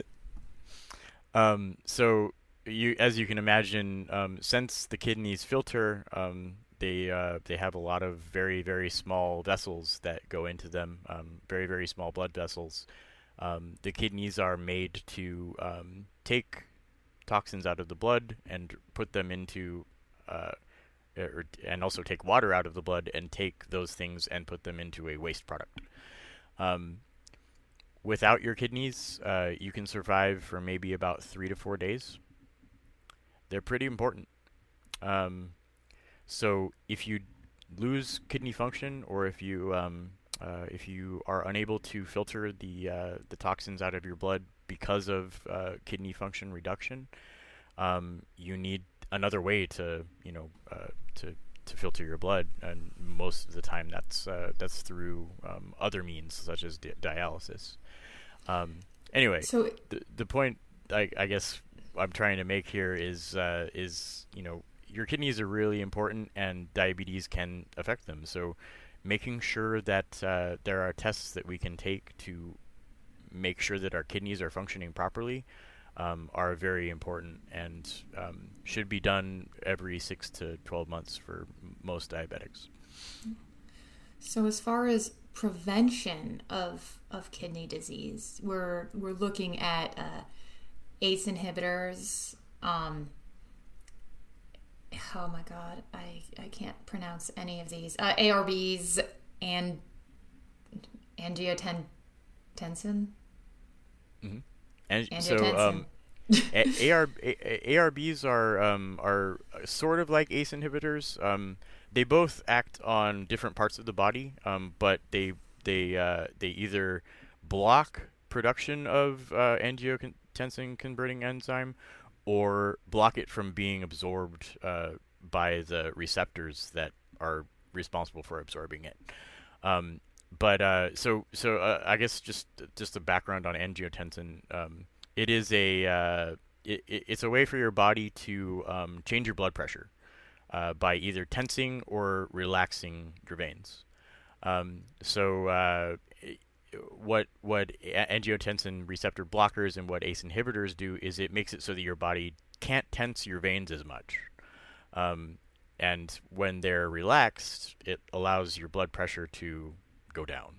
So as you can imagine, since the kidneys filter, they have a lot of very very small vessels that go into them, very very small blood vessels. The kidneys are made to take toxins out of the blood and put them into, and also take water out of the blood and take those things and put them into a waste product. Um, Without your kidneys, you can survive for maybe about 3 to 4 days. They're pretty important. Um, so if you lose kidney function, or if you are unable to filter the toxins out of your blood because of kidney function reduction, you need another way to to filter your blood, and most of the time that's through other means such as dialysis. Anyway, So, the point I guess I'm trying to make here is your kidneys are really important, and diabetes can affect them. So making sure that there are tests that we can take to make sure that our kidneys are functioning properly are very important, and should be done every 6 to 12 months for most diabetics. so as far as prevention of kidney disease, we're looking at ACE inhibitors. Oh my God, I can't pronounce any of these. ARBs and angiotensin. Mm-hmm. And Angiotensin. ARBs are sort of like ACE inhibitors. They both act on different parts of the body, but they either block production of angiotensin converting enzyme, or block it from being absorbed by the receptors that are responsible for absorbing it. But I guess just a background on angiotensin. It is it's a way for your body to change your blood pressure by either tensing or relaxing your veins. What angiotensin receptor blockers and what ACE inhibitors do is it makes it so that your body can't tense your veins as much. And when they're relaxed, it allows your blood pressure to go down.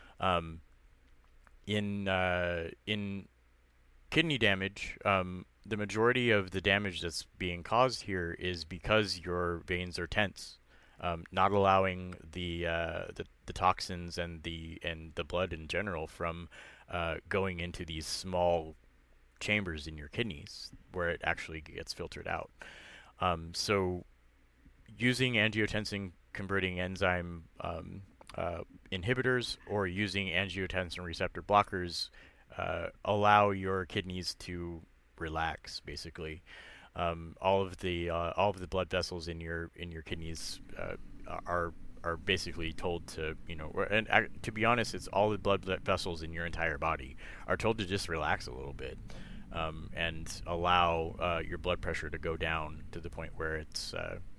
In kidney damage, the majority of the damage that's being caused here is because your veins are tense, not allowing the toxins and the blood in general from going into these small chambers in your kidneys where it actually gets filtered out. So using angiotensin converting enzyme inhibitors or using angiotensin receptor blockers allow your kidneys to relax, basically. All of the blood vessels in your kidneys are basically told to, and to be honest, it's all the blood vessels in your entire body are told to just relax a little bit, and allow your blood pressure to go down to the point where it's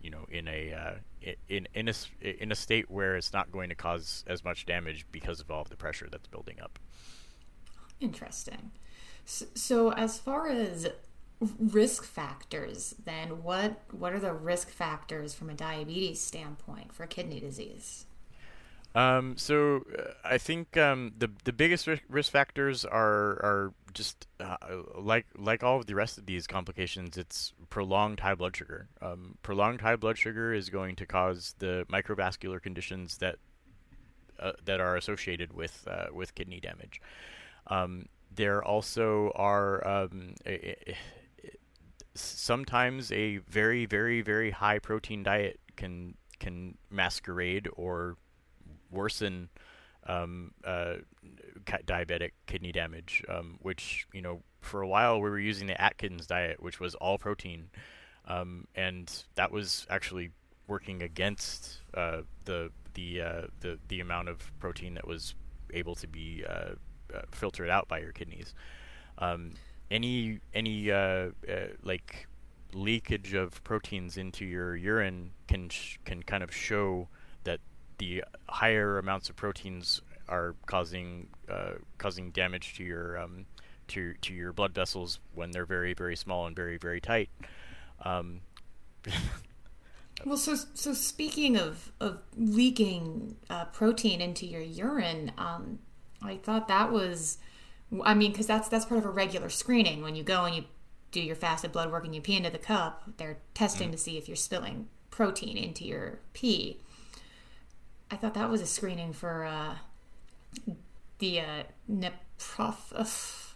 in a state where it's not going to cause as much damage because of all of the pressure that's building up. Interesting. So as far as risk factors, then what are the risk factors from a diabetes standpoint for kidney disease? I think the biggest risk factors are just like all of the rest of these complications. It's prolonged high blood sugar. Prolonged high blood sugar is going to cause the microvascular conditions that are associated with kidney damage. There also are sometimes a very very very high protein diet can masquerade or worsen diabetic kidney damage, which for a while we were using the Atkins diet, which was all protein, and that was actually working against the amount of protein that was able to be filtered out by your kidneys. Any like leakage of proteins into your urine can kind of show that the higher amounts of proteins are causing damage to your to your blood vessels when they're very, very small and very, very tight. Um, Well, so speaking of leaking protein into your urine, I thought that was, I mean, because that's part of a regular screening. When you go and you do your fasted blood work and you pee into the cup, they're testing to see if you're spilling protein into your pee. I thought that was a screening for the nephropathy.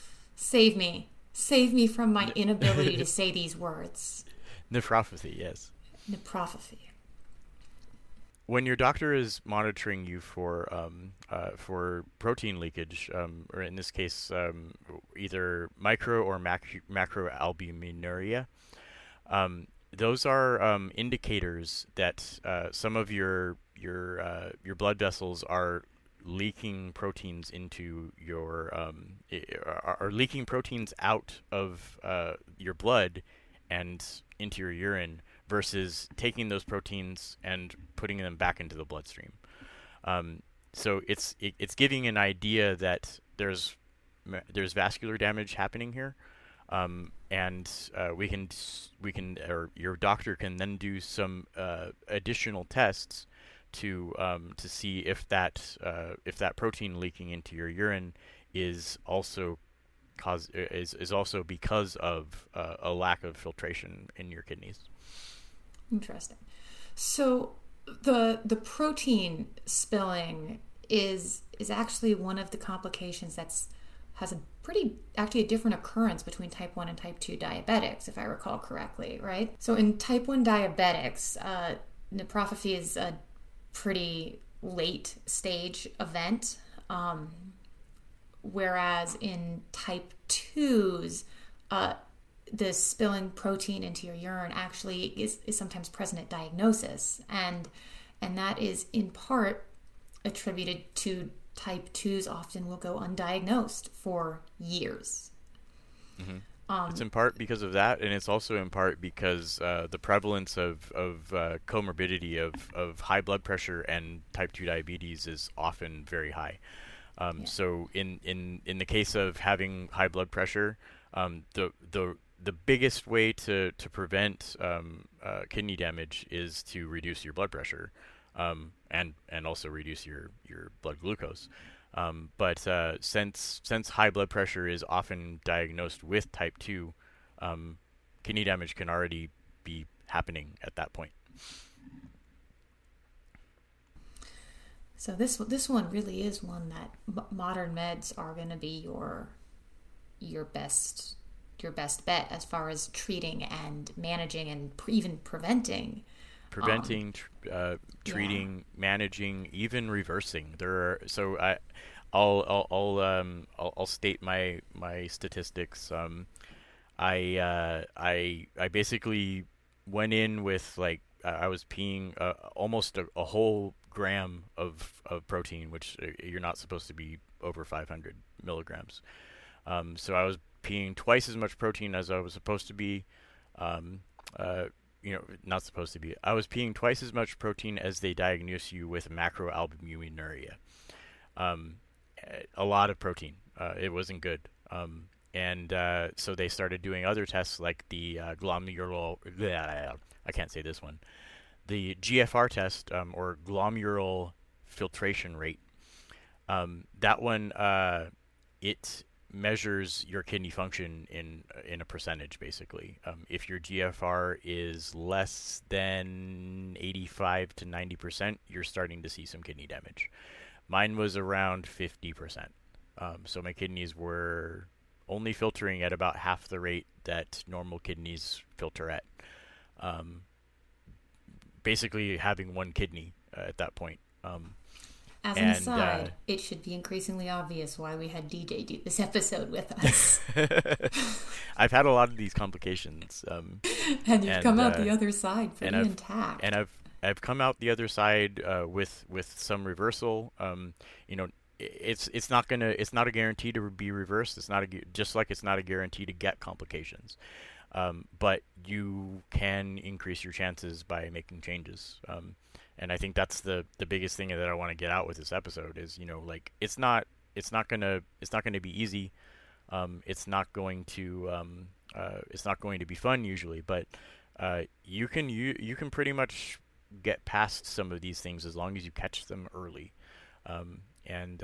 Save me from my inability to say these words. Nephropathy, yes. Nephropathy. When your doctor is monitoring you for protein leakage, or in this case, either micro or macroalbuminuria, those are indicators that some of your blood vessels are leaking proteins into your are leaking proteins out of your blood and into your urine versus taking those proteins and putting them back into the bloodstream. So it's giving an idea that there's vascular damage happening here, and we can or your doctor can then do some additional tests to see if that protein leaking into your urine is also also because of a lack of filtration in your kidneys. Interesting. So the protein spilling is actually one of the complications has a different occurrence between type 1 and type 2 diabetics, if I recall correctly, right? So in type 1 diabetics, nephropathy is a pretty late stage event, whereas in type 2s, the spilling protein into your urine actually is sometimes present at diagnosis, and that is in part attributed to type 2s often will go undiagnosed for years. Mm-hmm. It's in part because of that, and it's also in part because the prevalence of comorbidity of high blood pressure and type 2 diabetes is often very high. So in the case of having high blood pressure, the biggest way to prevent kidney damage is to reduce your blood pressure, and also reduce your blood glucose. But since high blood pressure is often diagnosed with type 2, kidney damage can already be happening at that point. So this one really is one that modern meds are going to be your best bet as far as treating and managing and even preventing. Treating, managing, even reversing. I'll state my statistics. I basically went in with I was peeing almost a whole gram of protein, which you're not supposed to be over 500 milligrams. So I was peeing twice as much protein as I was supposed to be. Not supposed to be. I was peeing twice as much protein as they diagnose you with macroalbuminuria. A lot of protein. It wasn't good. And so they started doing other tests like the glomerular. I can't say this one. The GFR test, or glomerular filtration rate. That one, it measures your kidney function in a percentage, basically. If your GFR is less than 85 to 90%, you're starting to see some kidney damage. Mine was around 50%. So my kidneys were only filtering at about half the rate that normal kidneys filter at. Basically having one kidney at that point. As an aside, it should be increasingly obvious why we had DJ do this episode with us. I've had a lot of these complications, and you've come out the other side pretty intact. And I've come out the other side with some reversal. It's not a guarantee to be reversed. It's not just like it's not a guarantee to get complications. But you can increase your chances by making changes. And I think that's the biggest thing that I want to get out with this episode is, like it's not gonna be easy. It's not going to be fun usually, but you can pretty much get past some of these things as long as you catch them early. And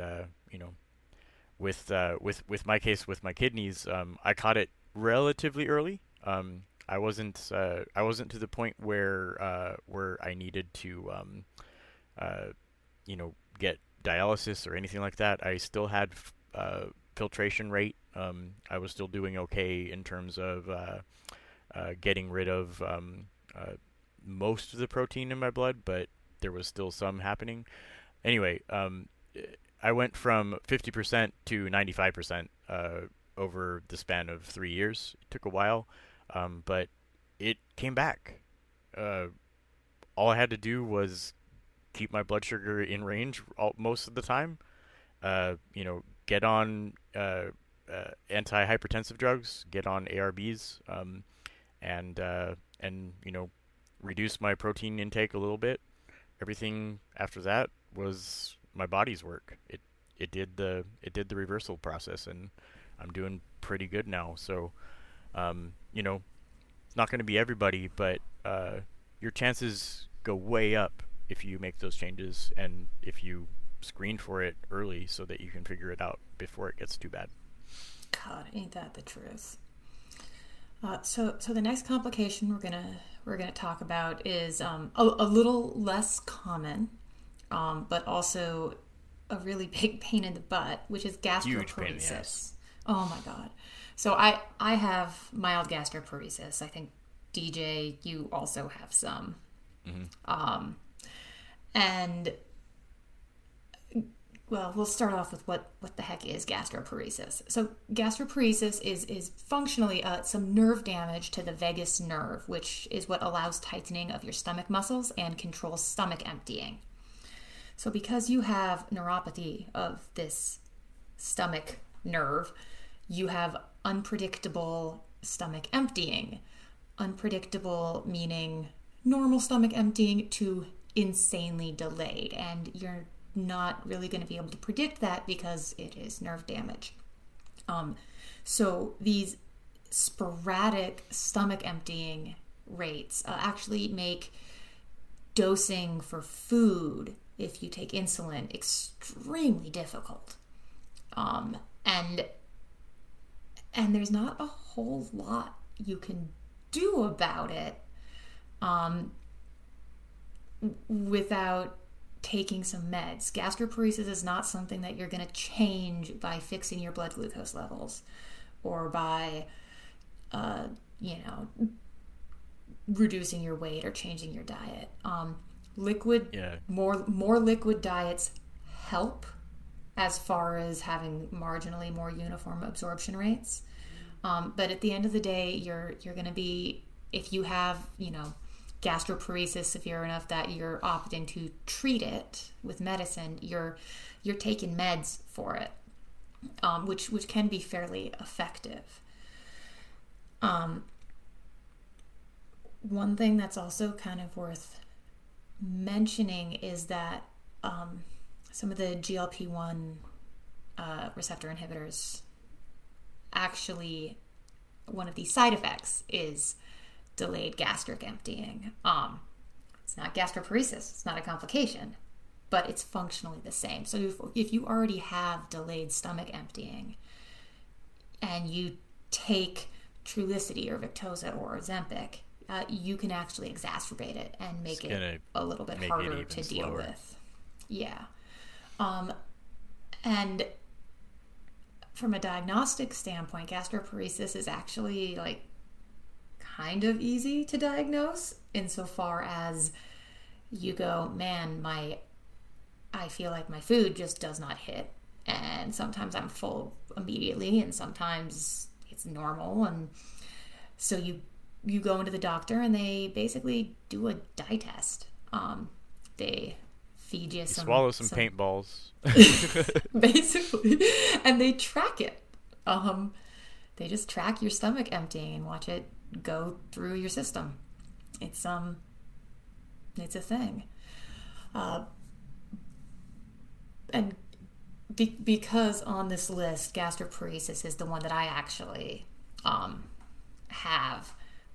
with my case with my kidneys, I caught it relatively early. I wasn't to the point where I needed to uh, get dialysis or anything like that. I still had filtration rate. I was still doing okay in terms of getting rid of most of the protein in my blood, but there was still some happening. Anyway, I went from 50% to 95% over the span of 3 years. It took a while, but it came back. All I had to do was keep my blood sugar in range most of the time. Get on antihypertensive drugs, get on ARBs, and reduce my protein intake a little bit. Everything after that was my body's work. It did the reversal process, and I'm doing pretty good now. So, it's not going to be everybody, but your chances go way up if you make those changes and if you screen for it early so that you can figure it out before it gets too bad. God, ain't that the truth? So the next complication we're gonna talk about is a little less common, but also a really big pain in the butt, which is gastroparesis. Oh my God! So I have mild gastroparesis. I think DJ, you also have some. Mm-hmm. And well, we'll start off with what the heck is gastroparesis. So gastroparesis is functionally some nerve damage to the vagus nerve, which is what allows tightening of your stomach muscles and controls stomach emptying. So because you have neuropathy of this stomach nerve, you have unpredictable stomach emptying. Unpredictable meaning normal stomach emptying to insanely delayed, and you're not really going to be able to predict that because it is nerve damage. So these sporadic stomach emptying rates actually make dosing for food, if you take insulin, extremely difficult. And there's not a whole lot you can do about it without taking some meds. Gastroparesis is not something that you're going to change by fixing your blood glucose levels or by, reducing your weight or changing your diet. More liquid diets help as far as having marginally more uniform absorption rates. But at the end of the day, you're going to be, if you have, gastroparesis severe enough that you're opting to treat it with medicine, you're taking meds for it, which can be fairly effective. One thing that's also kind of worth mentioning is that some of the GLP-1 receptor inhibitors, actually one of the side effects is delayed gastric emptying. It's not gastroparesis, it's not a complication, but it's functionally the same. So if you already have delayed stomach emptying and you take Trulicity or Victoza or Ozempic, you can actually exacerbate it and make it a little bit harder to deal with. Yeah. And from a diagnostic standpoint, gastroparesis is actually kind of easy to diagnose insofar as you go, man, I feel like my food just does not hit, and sometimes I'm full immediately and sometimes it's normal, and so you go into the doctor and they basically do a dye test. They feed you swallow some paintballs basically, and they track it. They just track your stomach emptying and watch it go through your system. It's a thing. And because on this list, gastroparesis is the one that I actually have.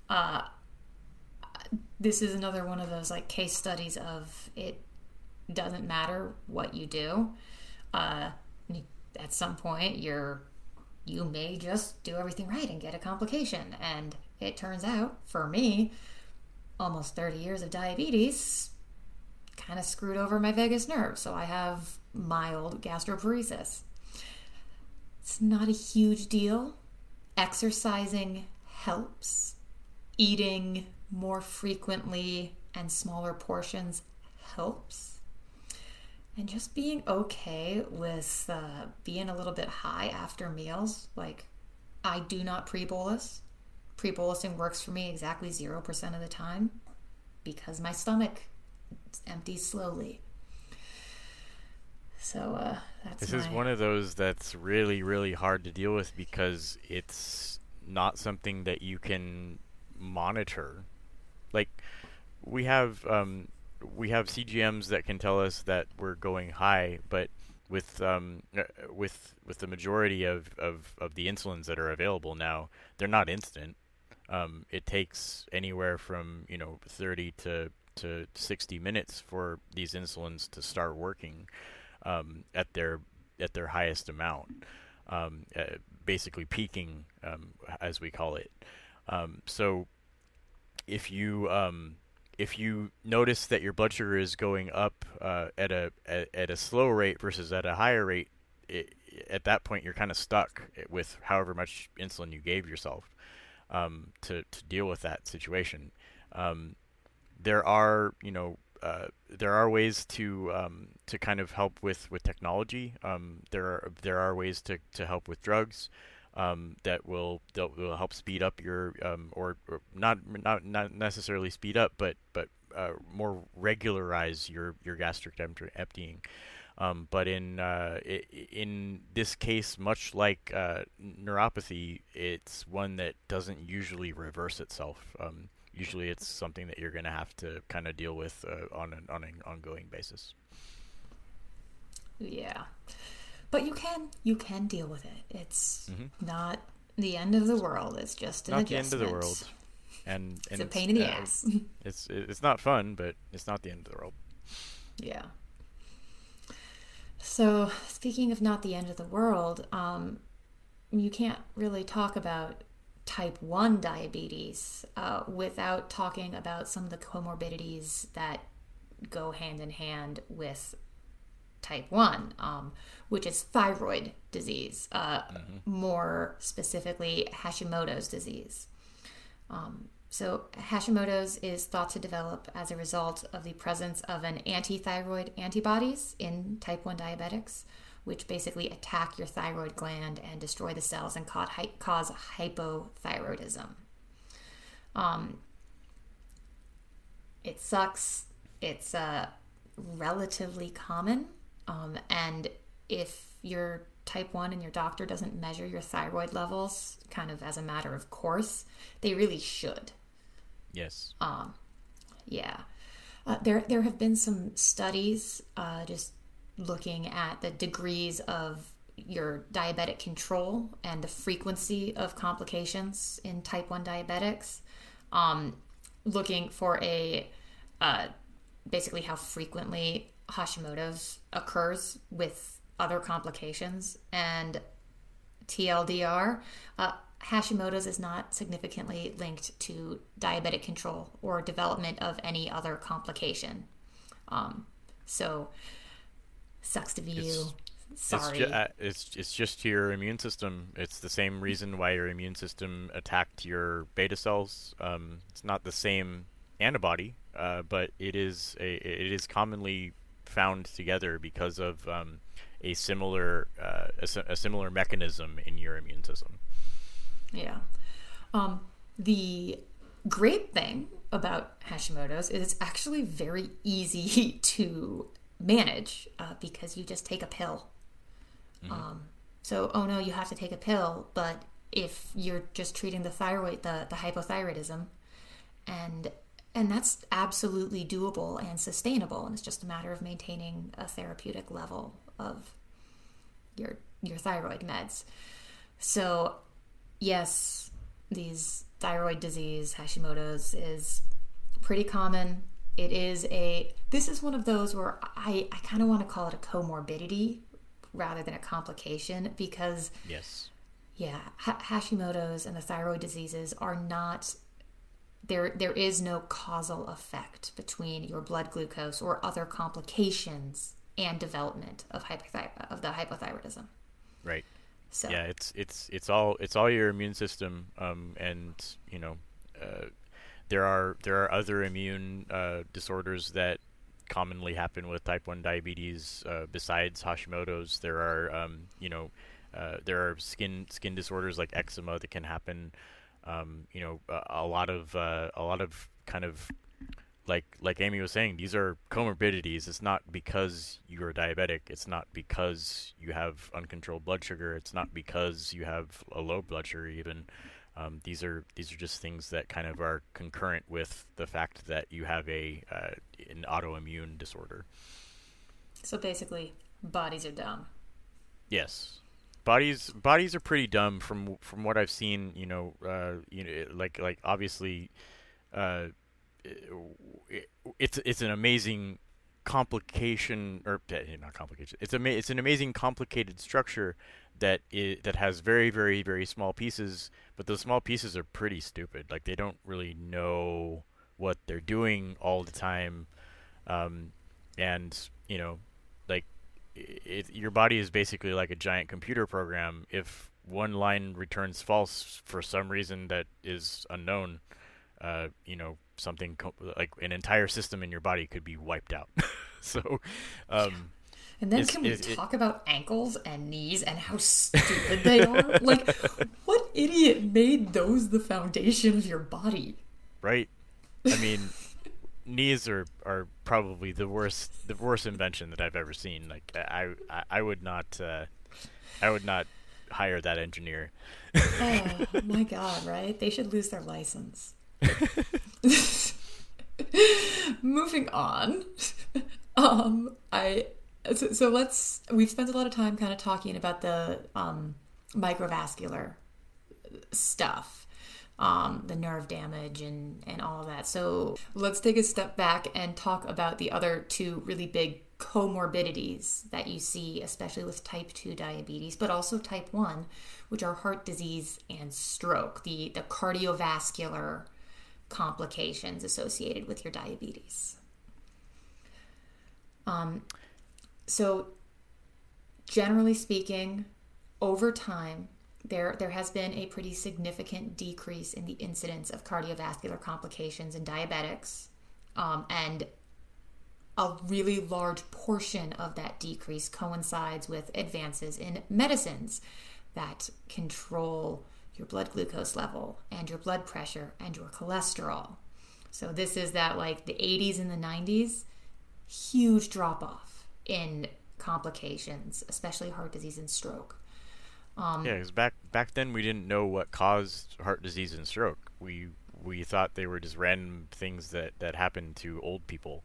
This is another one of those like case studies of it doesn't matter what you do. At some point, you may just do everything right and get a complication. And it turns out, for me, almost 30 years of diabetes kind of screwed over my vagus nerve. So I have mild gastroparesis. It's not a huge deal. Exercising helps. Eating more frequently and smaller portions helps. And just being okay with being a little bit high after meals. Like, I do not pre-bolus. Pre-bolusing works for me exactly 0% of the time because my stomach empties slowly. So This is one of those that's really, really hard to deal with because it's not something that you can monitor. Like, we have CGMs that can tell us that we're going high, but with the majority of the insulins that are available now, they're not instant. It takes anywhere from 30 to 60 minutes for these insulins to start working at their highest amount, basically peaking, as we call it. So if you notice that your blood sugar is going up at a slow rate versus at a higher rate, at that point you're kind of stuck with however much insulin you gave yourself to deal with that situation. There are ways to kind of help with technology. There are ways to help with drugs that will help speed up your or not necessarily speed up, but more regularize your gastric emptying. But in this case, much like neuropathy, it's one that doesn't usually reverse itself. Usually it's something that you're going to have to kind of deal with on an ongoing basis. Yeah. But you can deal with it. It's not the end of the world. It's just an adjustment. Not the end of the world. And it's a pain in the ass. It's not fun, but it's not the end of the world. Yeah. So, speaking of not the end of the world, you can't really talk about type 1 diabetes without talking about some of the comorbidities that go hand in hand with type 1, which is thyroid disease, more specifically Hashimoto's disease. So Hashimoto's is thought to develop as a result of the presence of an anti-thyroid antibodies in type 1 diabetics, which basically attack your thyroid gland and destroy the cells and cause hypothyroidism. It sucks. It's relatively common. And if you're type 1 and your doctor doesn't measure your thyroid levels kind of as a matter of course, they really should. Yes. Yeah. There have been some studies just looking at the degrees of your diabetic control and the frequency of complications in type 1 diabetics, looking for basically how frequently Hashimoto's occurs with other complications. And TLDR, Hashimoto's is not significantly linked to diabetic control or development of any other complication. So, sucks to be you. Sorry. It's just your immune system. It's the same reason why your immune system attacked your beta cells. It's not the same antibody, but it is commonly found together because of a similar mechanism in your immune system. Yeah. The great thing about Hashimoto's is it's actually very easy to manage because you just take a pill. So, oh no, you have to take a pill, but if you're just treating the thyroid, the hypothyroidism, and that's absolutely doable and sustainable, and it's just a matter of maintaining a therapeutic level of your thyroid meds. So yes, these thyroid disease, Hashimoto's, is pretty common. This is one of those where I kind of want to call it a comorbidity rather than a complication, because Yes. yeah, Hashimoto's and the thyroid diseases are not, there is no causal effect between your blood glucose or other complications and development of the hypothyroidism. Right. So Yeah, it's all your immune system, and there are other immune disorders that commonly happen with type 1 diabetes. Besides Hashimoto's, there are skin disorders like eczema that can happen. A lot of kind of like Amy was saying, these are comorbidities. It's not because you're diabetic. It's not because you have uncontrolled blood sugar. It's not because you have a low blood sugar even. These are just things that kind of are concurrent with the fact that you have an autoimmune disorder. So basically, bodies are dumb. Yes, bodies are pretty dumb from what I've seen. Like obviously, it's an amazing complication, or not complication. It's an amazing complicated structure that has very, very, very small pieces, but those small pieces are pretty stupid. Like, they don't really know what they're doing all the time, and like your body is basically like a giant computer program. If one line returns false for some reason that is unknown, something like an entire system in your body could be wiped out. So, and then can we talk about ankles and knees and how stupid they are? Like, what idiot made those the foundation of your body? Right. I mean, knees are probably the worst invention that I've ever seen. Like, I would not hire that engineer. Oh my God! Right? They should lose their license. Moving on. We've spent a lot of time kind of talking about the microvascular stuff, the nerve damage and all of that. So let's take a step back and talk about the other two really big comorbidities that you see, especially with type 2 diabetes, but also type 1, which are heart disease and stroke, the cardiovascular complications associated with your diabetes. So generally speaking, over time, there has been a pretty significant decrease in the incidence of cardiovascular complications in diabetics, and a really large portion of that decrease coincides with advances in medicines that control your blood glucose level and your blood pressure and your cholesterol. So this is that, like, the 80s and the 90s, huge drop off in complications, especially heart disease and stroke. Because back then we didn't know what caused heart disease and stroke. We thought they were just random things that happened to old people.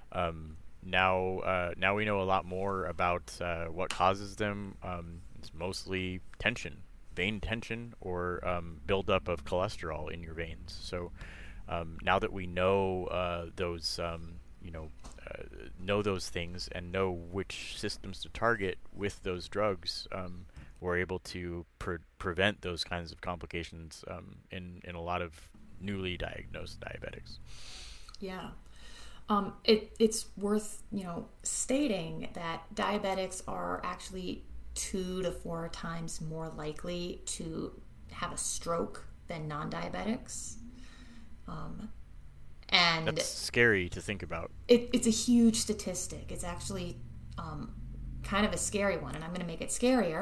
Now we know a lot more about what causes them. It's mostly tension, vein tension, or buildup of cholesterol in your veins. So now that we know those things and know which systems to target with those drugs, we're able to prevent those kinds of complications in a lot of newly diagnosed diabetics. Yeah. It's worth, stating that diabetics are actually 2 to 4 times more likely to have a stroke than non-diabetics. And that's scary to think about. It's a huge statistic. It's actually kind of a scary one, and I'm going to make it scarier.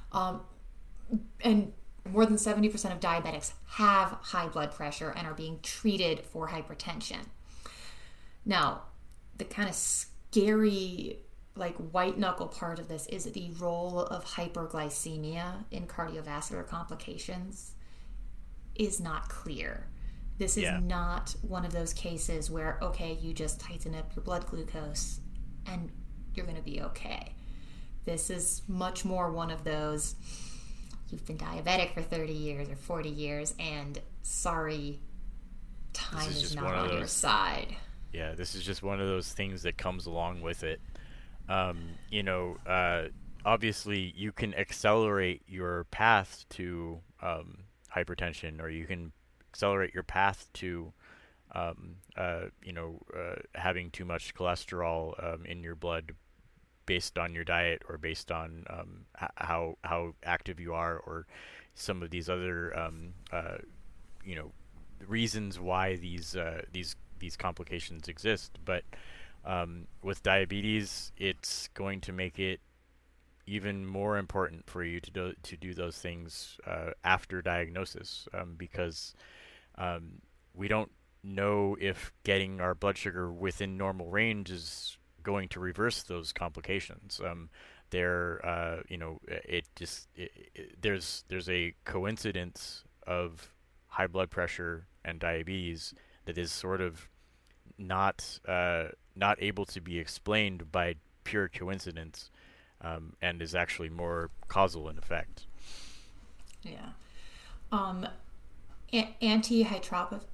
And more than 70% of diabetics have high blood pressure and are being treated for hypertension. Now, the kind of scary like white knuckle part of this is the role of hyperglycemia in cardiovascular complications is not clear. This is Yeah. not one of those cases where, okay, you just tighten up your blood glucose and you're going to be okay. This is much more one of those, you've been diabetic for 30 years or 40 years, and sorry, time is not on your side. Yeah, this is just one of those things that comes along with it. You know, obviously you can accelerate your path to hypertension, or you can accelerate your path to having too much cholesterol in your blood based on your diet, or based on how active you are, or some of these other you know reasons why these complications exist. But with diabetes, it's going to make it even more important for you to do those things after diagnosis, because we don't know if getting our blood sugar within normal range is going to reverse those complications. There's a coincidence of high blood pressure and diabetes that is sort of not able to be explained by pure coincidence, and is actually more causal in effect. Yeah. Antihypertensive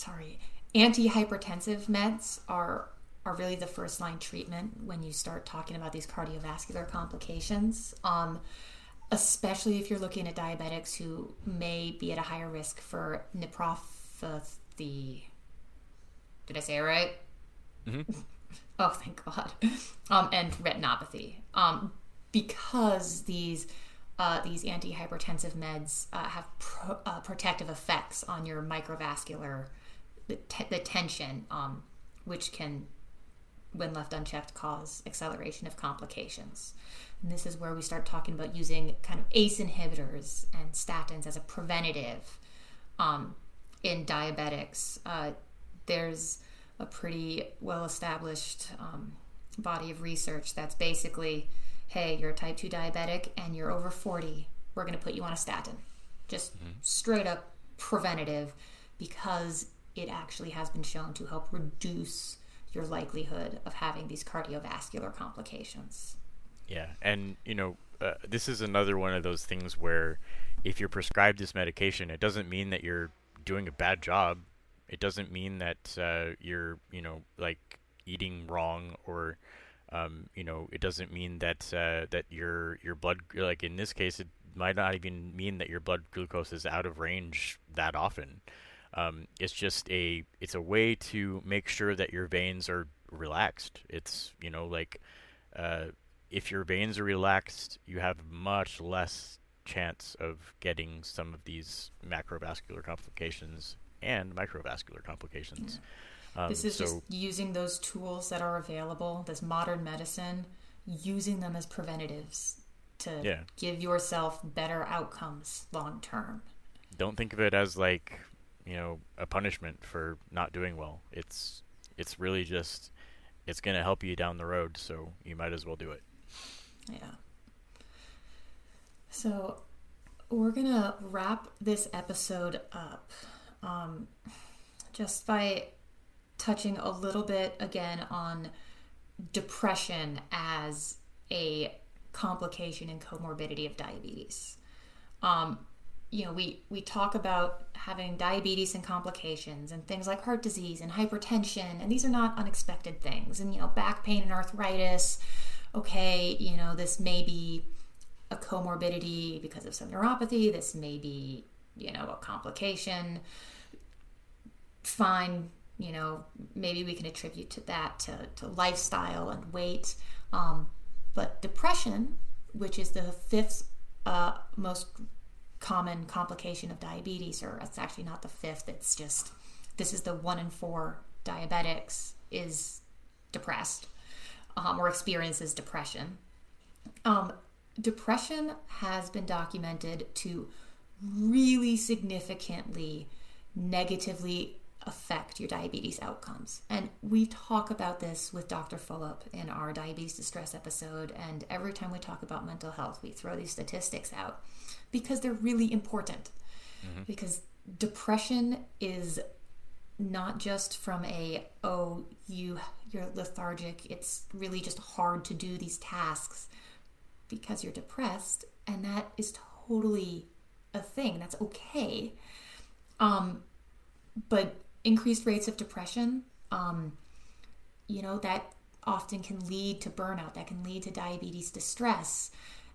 meds are really the first line treatment when you start talking about these cardiovascular complications. Especially if you're looking at diabetics who may be at a higher risk for nephropathy. Did I say it right? Mm-hmm. Oh, thank God. And retinopathy. Because these antihypertensive meds have protective effects on your microvascular, the tension, which can, when left unchecked, cause acceleration of complications. And this is where we start talking about using kind of ACE inhibitors and statins as a preventative in diabetics. There's a pretty well-established body of research that's basically, hey, you're a type 2 diabetic and you're over 40, we're going to put you on a statin. Just straight up preventative, because it actually has been shown to help reduce your likelihood of having these cardiovascular complications. Yeah, and this is another one of those things where if you're prescribed this medication, it doesn't mean that you're doing a bad job. It doesn't mean that you're like eating wrong, or it doesn't mean that that your blood, like in this case, it might not even mean that your blood glucose is out of range that often. It's just it's a way to make sure that your veins are relaxed. It's if your veins are relaxed, you have much less chance of getting some of these macrovascular complications and microvascular complications. Yeah. This is just using those tools that are available, this modern medicine, using them as preventatives to give yourself better outcomes long term. Don't think of it as like, a punishment for not doing well. It's really just, it's going to help you down the road, so you might as well do it. Yeah. So we're going to wrap this episode up just by touching a little bit again on depression as a complication and comorbidity of diabetes. We talk about having diabetes and complications and things like heart disease and hypertension, and these are not unexpected things. And, back pain and arthritis, okay, this may be a comorbidity because of some neuropathy. This may be, a complication. Fine, maybe we can attribute to that to lifestyle and weight. But depression, which is the fifth most common complication of diabetes, or it's actually not the fifth, it's just, this is the 1 in 4 diabetics is depressed or experiences depression. Depression has been documented to really significantly negatively affect your diabetes outcomes. And we talk about this with Dr. Fulop in our diabetes distress episode. And every time we talk about mental health, we throw these statistics out because they're really important. Mm-hmm. Because depression is not just from you're lethargic, it's really just hard to do these tasks because you're depressed, and that is totally a thing. That's okay. But increased rates of depression, that often can lead to burnout, that can lead to diabetes distress,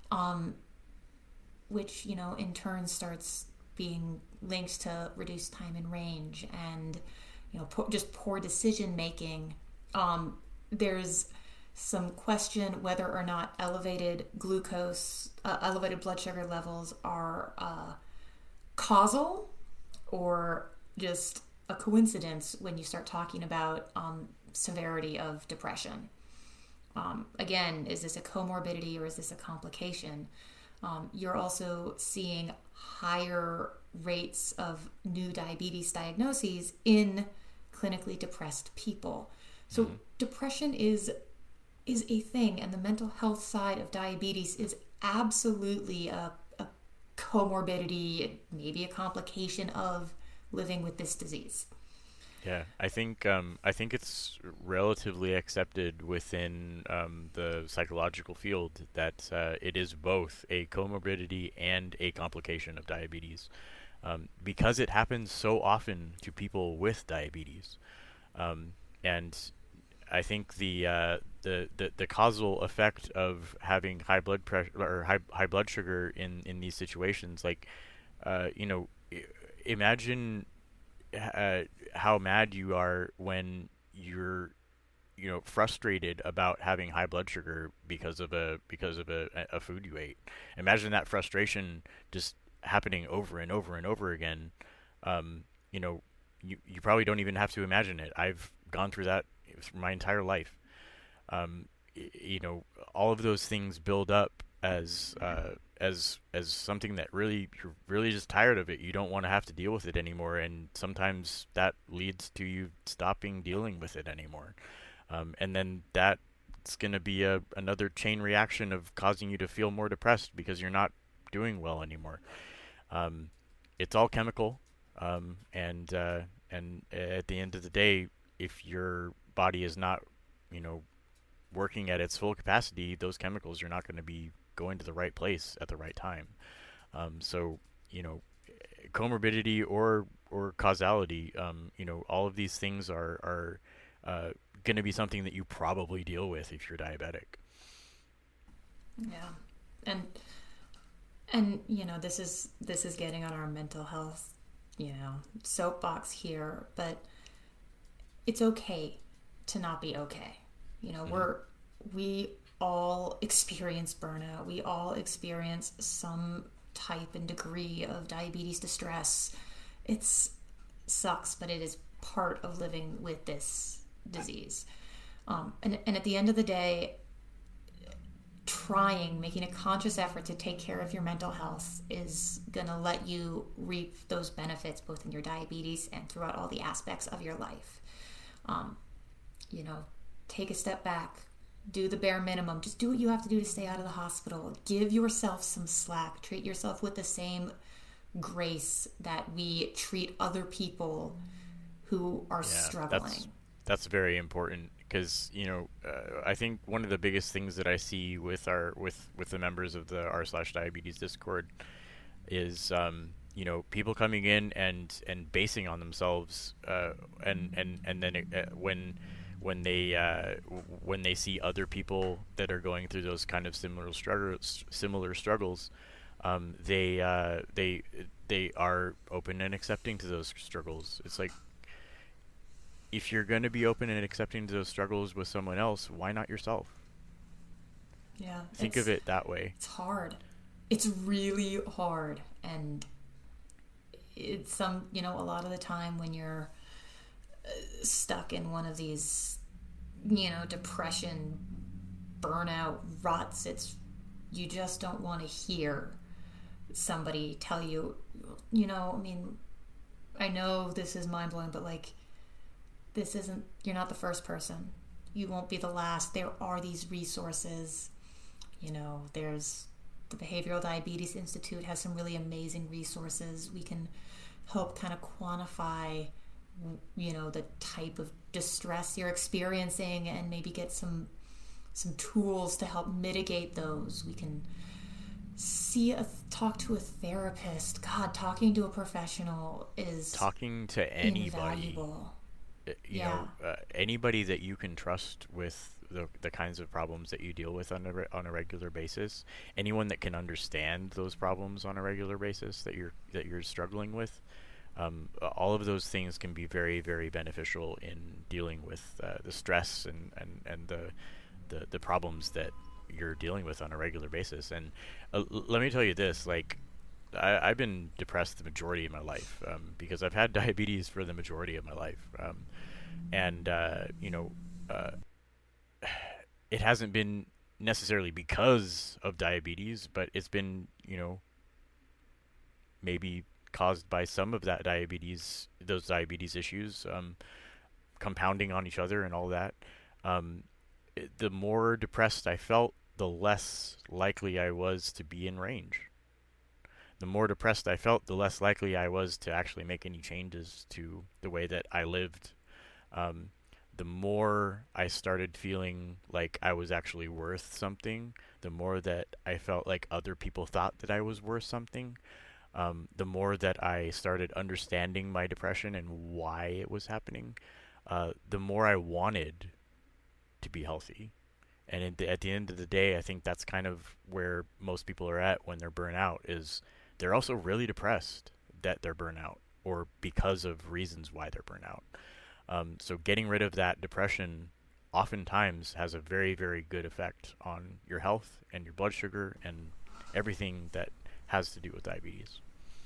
which, in turn starts being linked to reduced time in range and, just poor decision making. There's some question whether or not elevated blood sugar levels are causal or just a coincidence when you start talking about severity of depression. Again, is this a comorbidity or is this a complication? You're also seeing higher rates of new diabetes diagnoses in clinically depressed people. So depression is a thing, and the mental health side of diabetes is absolutely a comorbidity, maybe a complication of living with this disease. Yeah, I think it's relatively accepted within the psychological field that it is both a comorbidity and a complication of diabetes, because it happens so often to people with diabetes, and I think the causal effect of having high blood pressure or high blood sugar in these situations, like imagine how mad you are when you're frustrated about having high blood sugar because of a food you ate. Imagine that frustration just happening over and over and over again. You probably don't even have to imagine it. I've gone through that my entire life. All of those things build up as something that you're really just tired of it. You don't want to have to deal with it anymore, and sometimes that leads to you stopping dealing with it anymore. And then that's going to be another chain reaction of causing you to feel more depressed because you're not doing well anymore. It's all chemical, and at the end of the day, if your body is not, working at its full capacity, those chemicals are not going to be going to the right place at the right time. So comorbidity or causality, all of these things are going to be something that you probably deal with if you're diabetic. Yeah, and this is getting on our mental health, soapbox here, but it's okay to not be okay. We all experience burnout. We all experience some type and degree of diabetes distress. It sucks, but it is part of living with this disease. And at the end of the day, making a conscious effort to take care of your mental health is going to let you reap those benefits both in your diabetes and throughout all the aspects of your life. Take a step back. Do the bare minimum. Just do what you have to do to stay out of the hospital. Give yourself some slack. Treat yourself with the same grace that we treat other people who are struggling. That's very important because I think one of the biggest things that I see with the members of the r/diabetes Discord is people coming in and basing on themselves, and then when they see other people that are going through those kind of similar struggles, they are open and accepting to those struggles. It's like, if you're going to be open and accepting to those struggles with someone else, why not yourself? Yeah. Think of it that way. It's hard. It's really hard. And it's a lot of the time when you're stuck in one of these, depression, burnout ruts, you just don't want to hear somebody tell you, I know this is mind-blowing, but you're not the first person. You won't be the last. There are these resources. There's the Behavioral Diabetes Institute has some really amazing resources. We can help kind of quantify, the type of distress you're experiencing and maybe get some tools to help mitigate those. We can talk to a therapist. God, talking to a professional is talking to anybody. Invaluable. Anybody that you can trust with the kinds of problems that you deal with on a regular basis, anyone that can understand those problems on a regular basis that you're struggling with, all of those things can be very, very beneficial in dealing with the stress and the problems that you're dealing with on a regular basis. And let me tell you this, like, I've been depressed the majority of my life because I've had diabetes for the majority of my life, it hasn't been necessarily because of diabetes, but it's been maybe caused by some of those diabetes issues compounding on each other and all that. The more depressed I felt, the less likely I was to be in range. The more depressed I felt, the less likely I was to actually make any changes to the way that I lived. The more I started feeling like I was actually worth something, the more that I felt like other people thought that I was worth something, the more that I started understanding my depression and why it was happening, the more I wanted to be healthy. And at the end of the day, I think that's kind of where most people are at when they're burnt out, is they're also really depressed that they're burnt out, or because of reasons why they're burnt out. So getting rid of that depression oftentimes has a very, very good effect on your health and your blood sugar and everything that has to do with diabetes.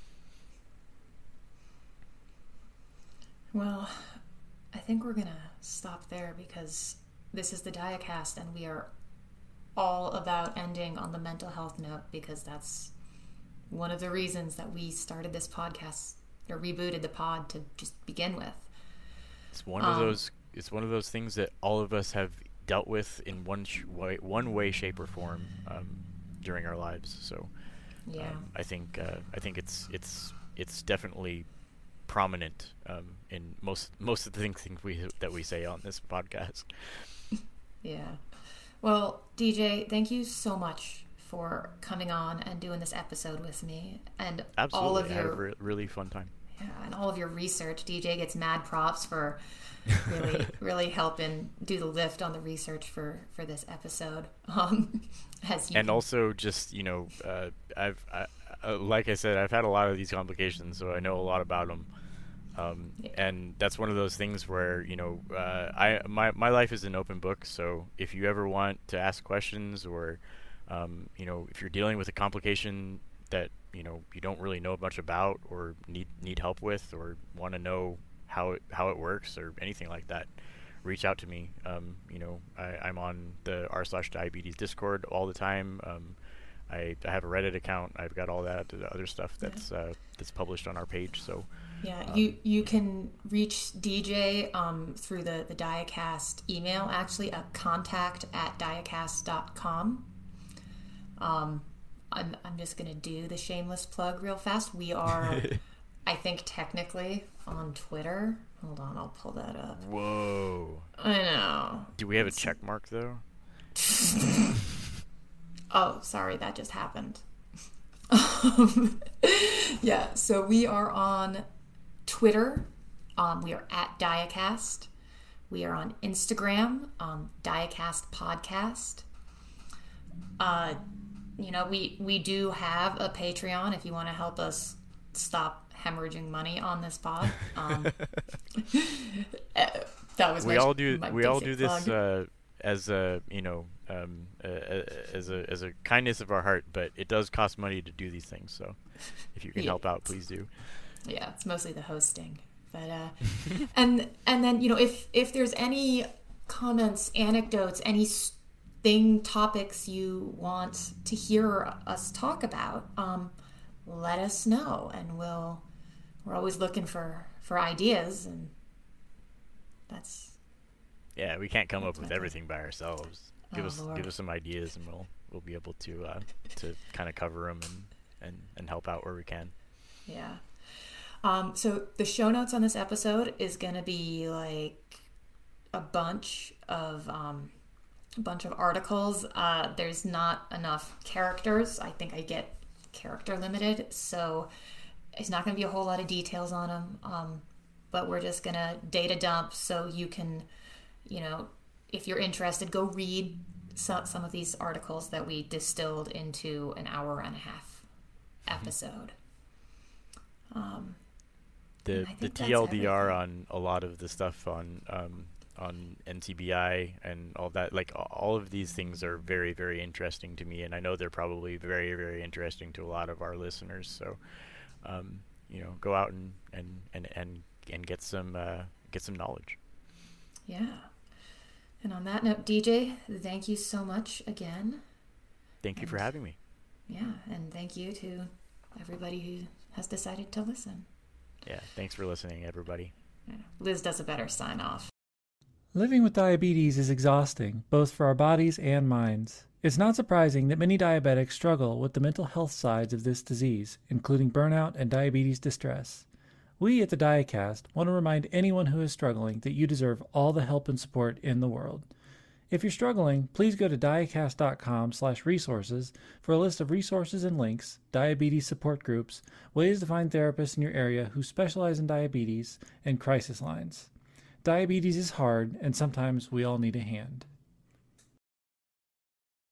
Well, I think we're going to stop there because this is the Diacast and we are all about ending on the mental health note, because that's one of the reasons that we started this podcast, or rebooted the pod to just begin with. It's one of those things that all of us have dealt with in one way, shape, or form during our lives. So, yeah, I think it's definitely prominent in most of the things that we say on this podcast. Yeah. Well, DJ, thank you so much for coming on and doing this episode with me, and absolutely, all of I had a really fun time. Yeah, and all of your research. DJ gets mad props for really helping do the lift on the research for this episode. Also just I've like I said, I've had a lot of these complications, so I know a lot about them. And that's one of those things where my life is an open book. So if you ever want to ask questions, or if you're dealing with a complication that you don't really know much about, or need help with, or want to know how it works, or anything like that, reach out to me. I'm on the r/diabetes Discord all the time. I have a Reddit account. I've got all that other stuff that's published on our page. So yeah, you can reach DJ through the Diacast email, actually, at contact@diacast.com. I'm just going to do the shameless plug real fast. We are, I think, technically on Twitter. Hold on, I'll pull that up. Whoa. I know. Do we have a check mark, though? Oh, sorry, that just happened. Yeah, so we are on Twitter. We are at Diacast. We are on Instagram, Diacast Podcast. We do have a Patreon if you want to help us stop hemorrhaging money on this pod. That was we all do plug. This as a as a kindness of our heart, but it does cost money to do these things. So if you can help out, please do. Yeah, it's mostly the hosting, but and then if there's any comments, anecdotes, topics you want to hear us talk about, let us know, and we're always looking for ideas, and Yeah, we can't come up that's with mental. everything by ourselves. Lord. Give us some ideas, and we'll be able to kind of cover them and help out where we can. Yeah. So the show notes on this episode is going to be like a bunch of articles. There's not enough characters. I think I get character limited, so it's not going to be a whole lot of details on them. But we're just going to data dump so you can, if you're interested, go read some of these articles that we distilled into an hour and a half episode. The TLDR on a lot of the stuff on NCBI and all that, like all of these things are very, very interesting to me, and I know they're probably very, very interesting to a lot of our listeners. So, go out and get some knowledge. Yeah. And on that note, DJ, thank you so much again. Thank you for having me. Yeah, and thank you to everybody who has decided to listen. Yeah, thanks for listening, everybody. Liz does a better sign off. Living with diabetes is exhausting, both for our bodies and minds. It's not surprising that many diabetics struggle with the mental health sides of this disease, including burnout and diabetes distress. We at the Diacast want to remind anyone who is struggling that you deserve all the help and support in the world. If you're struggling, please go to diacast.com/resources for a list of resources and links, diabetes support groups, ways to find therapists in your area who specialize in diabetes, and crisis lines. Diabetes is hard, and sometimes we all need a hand.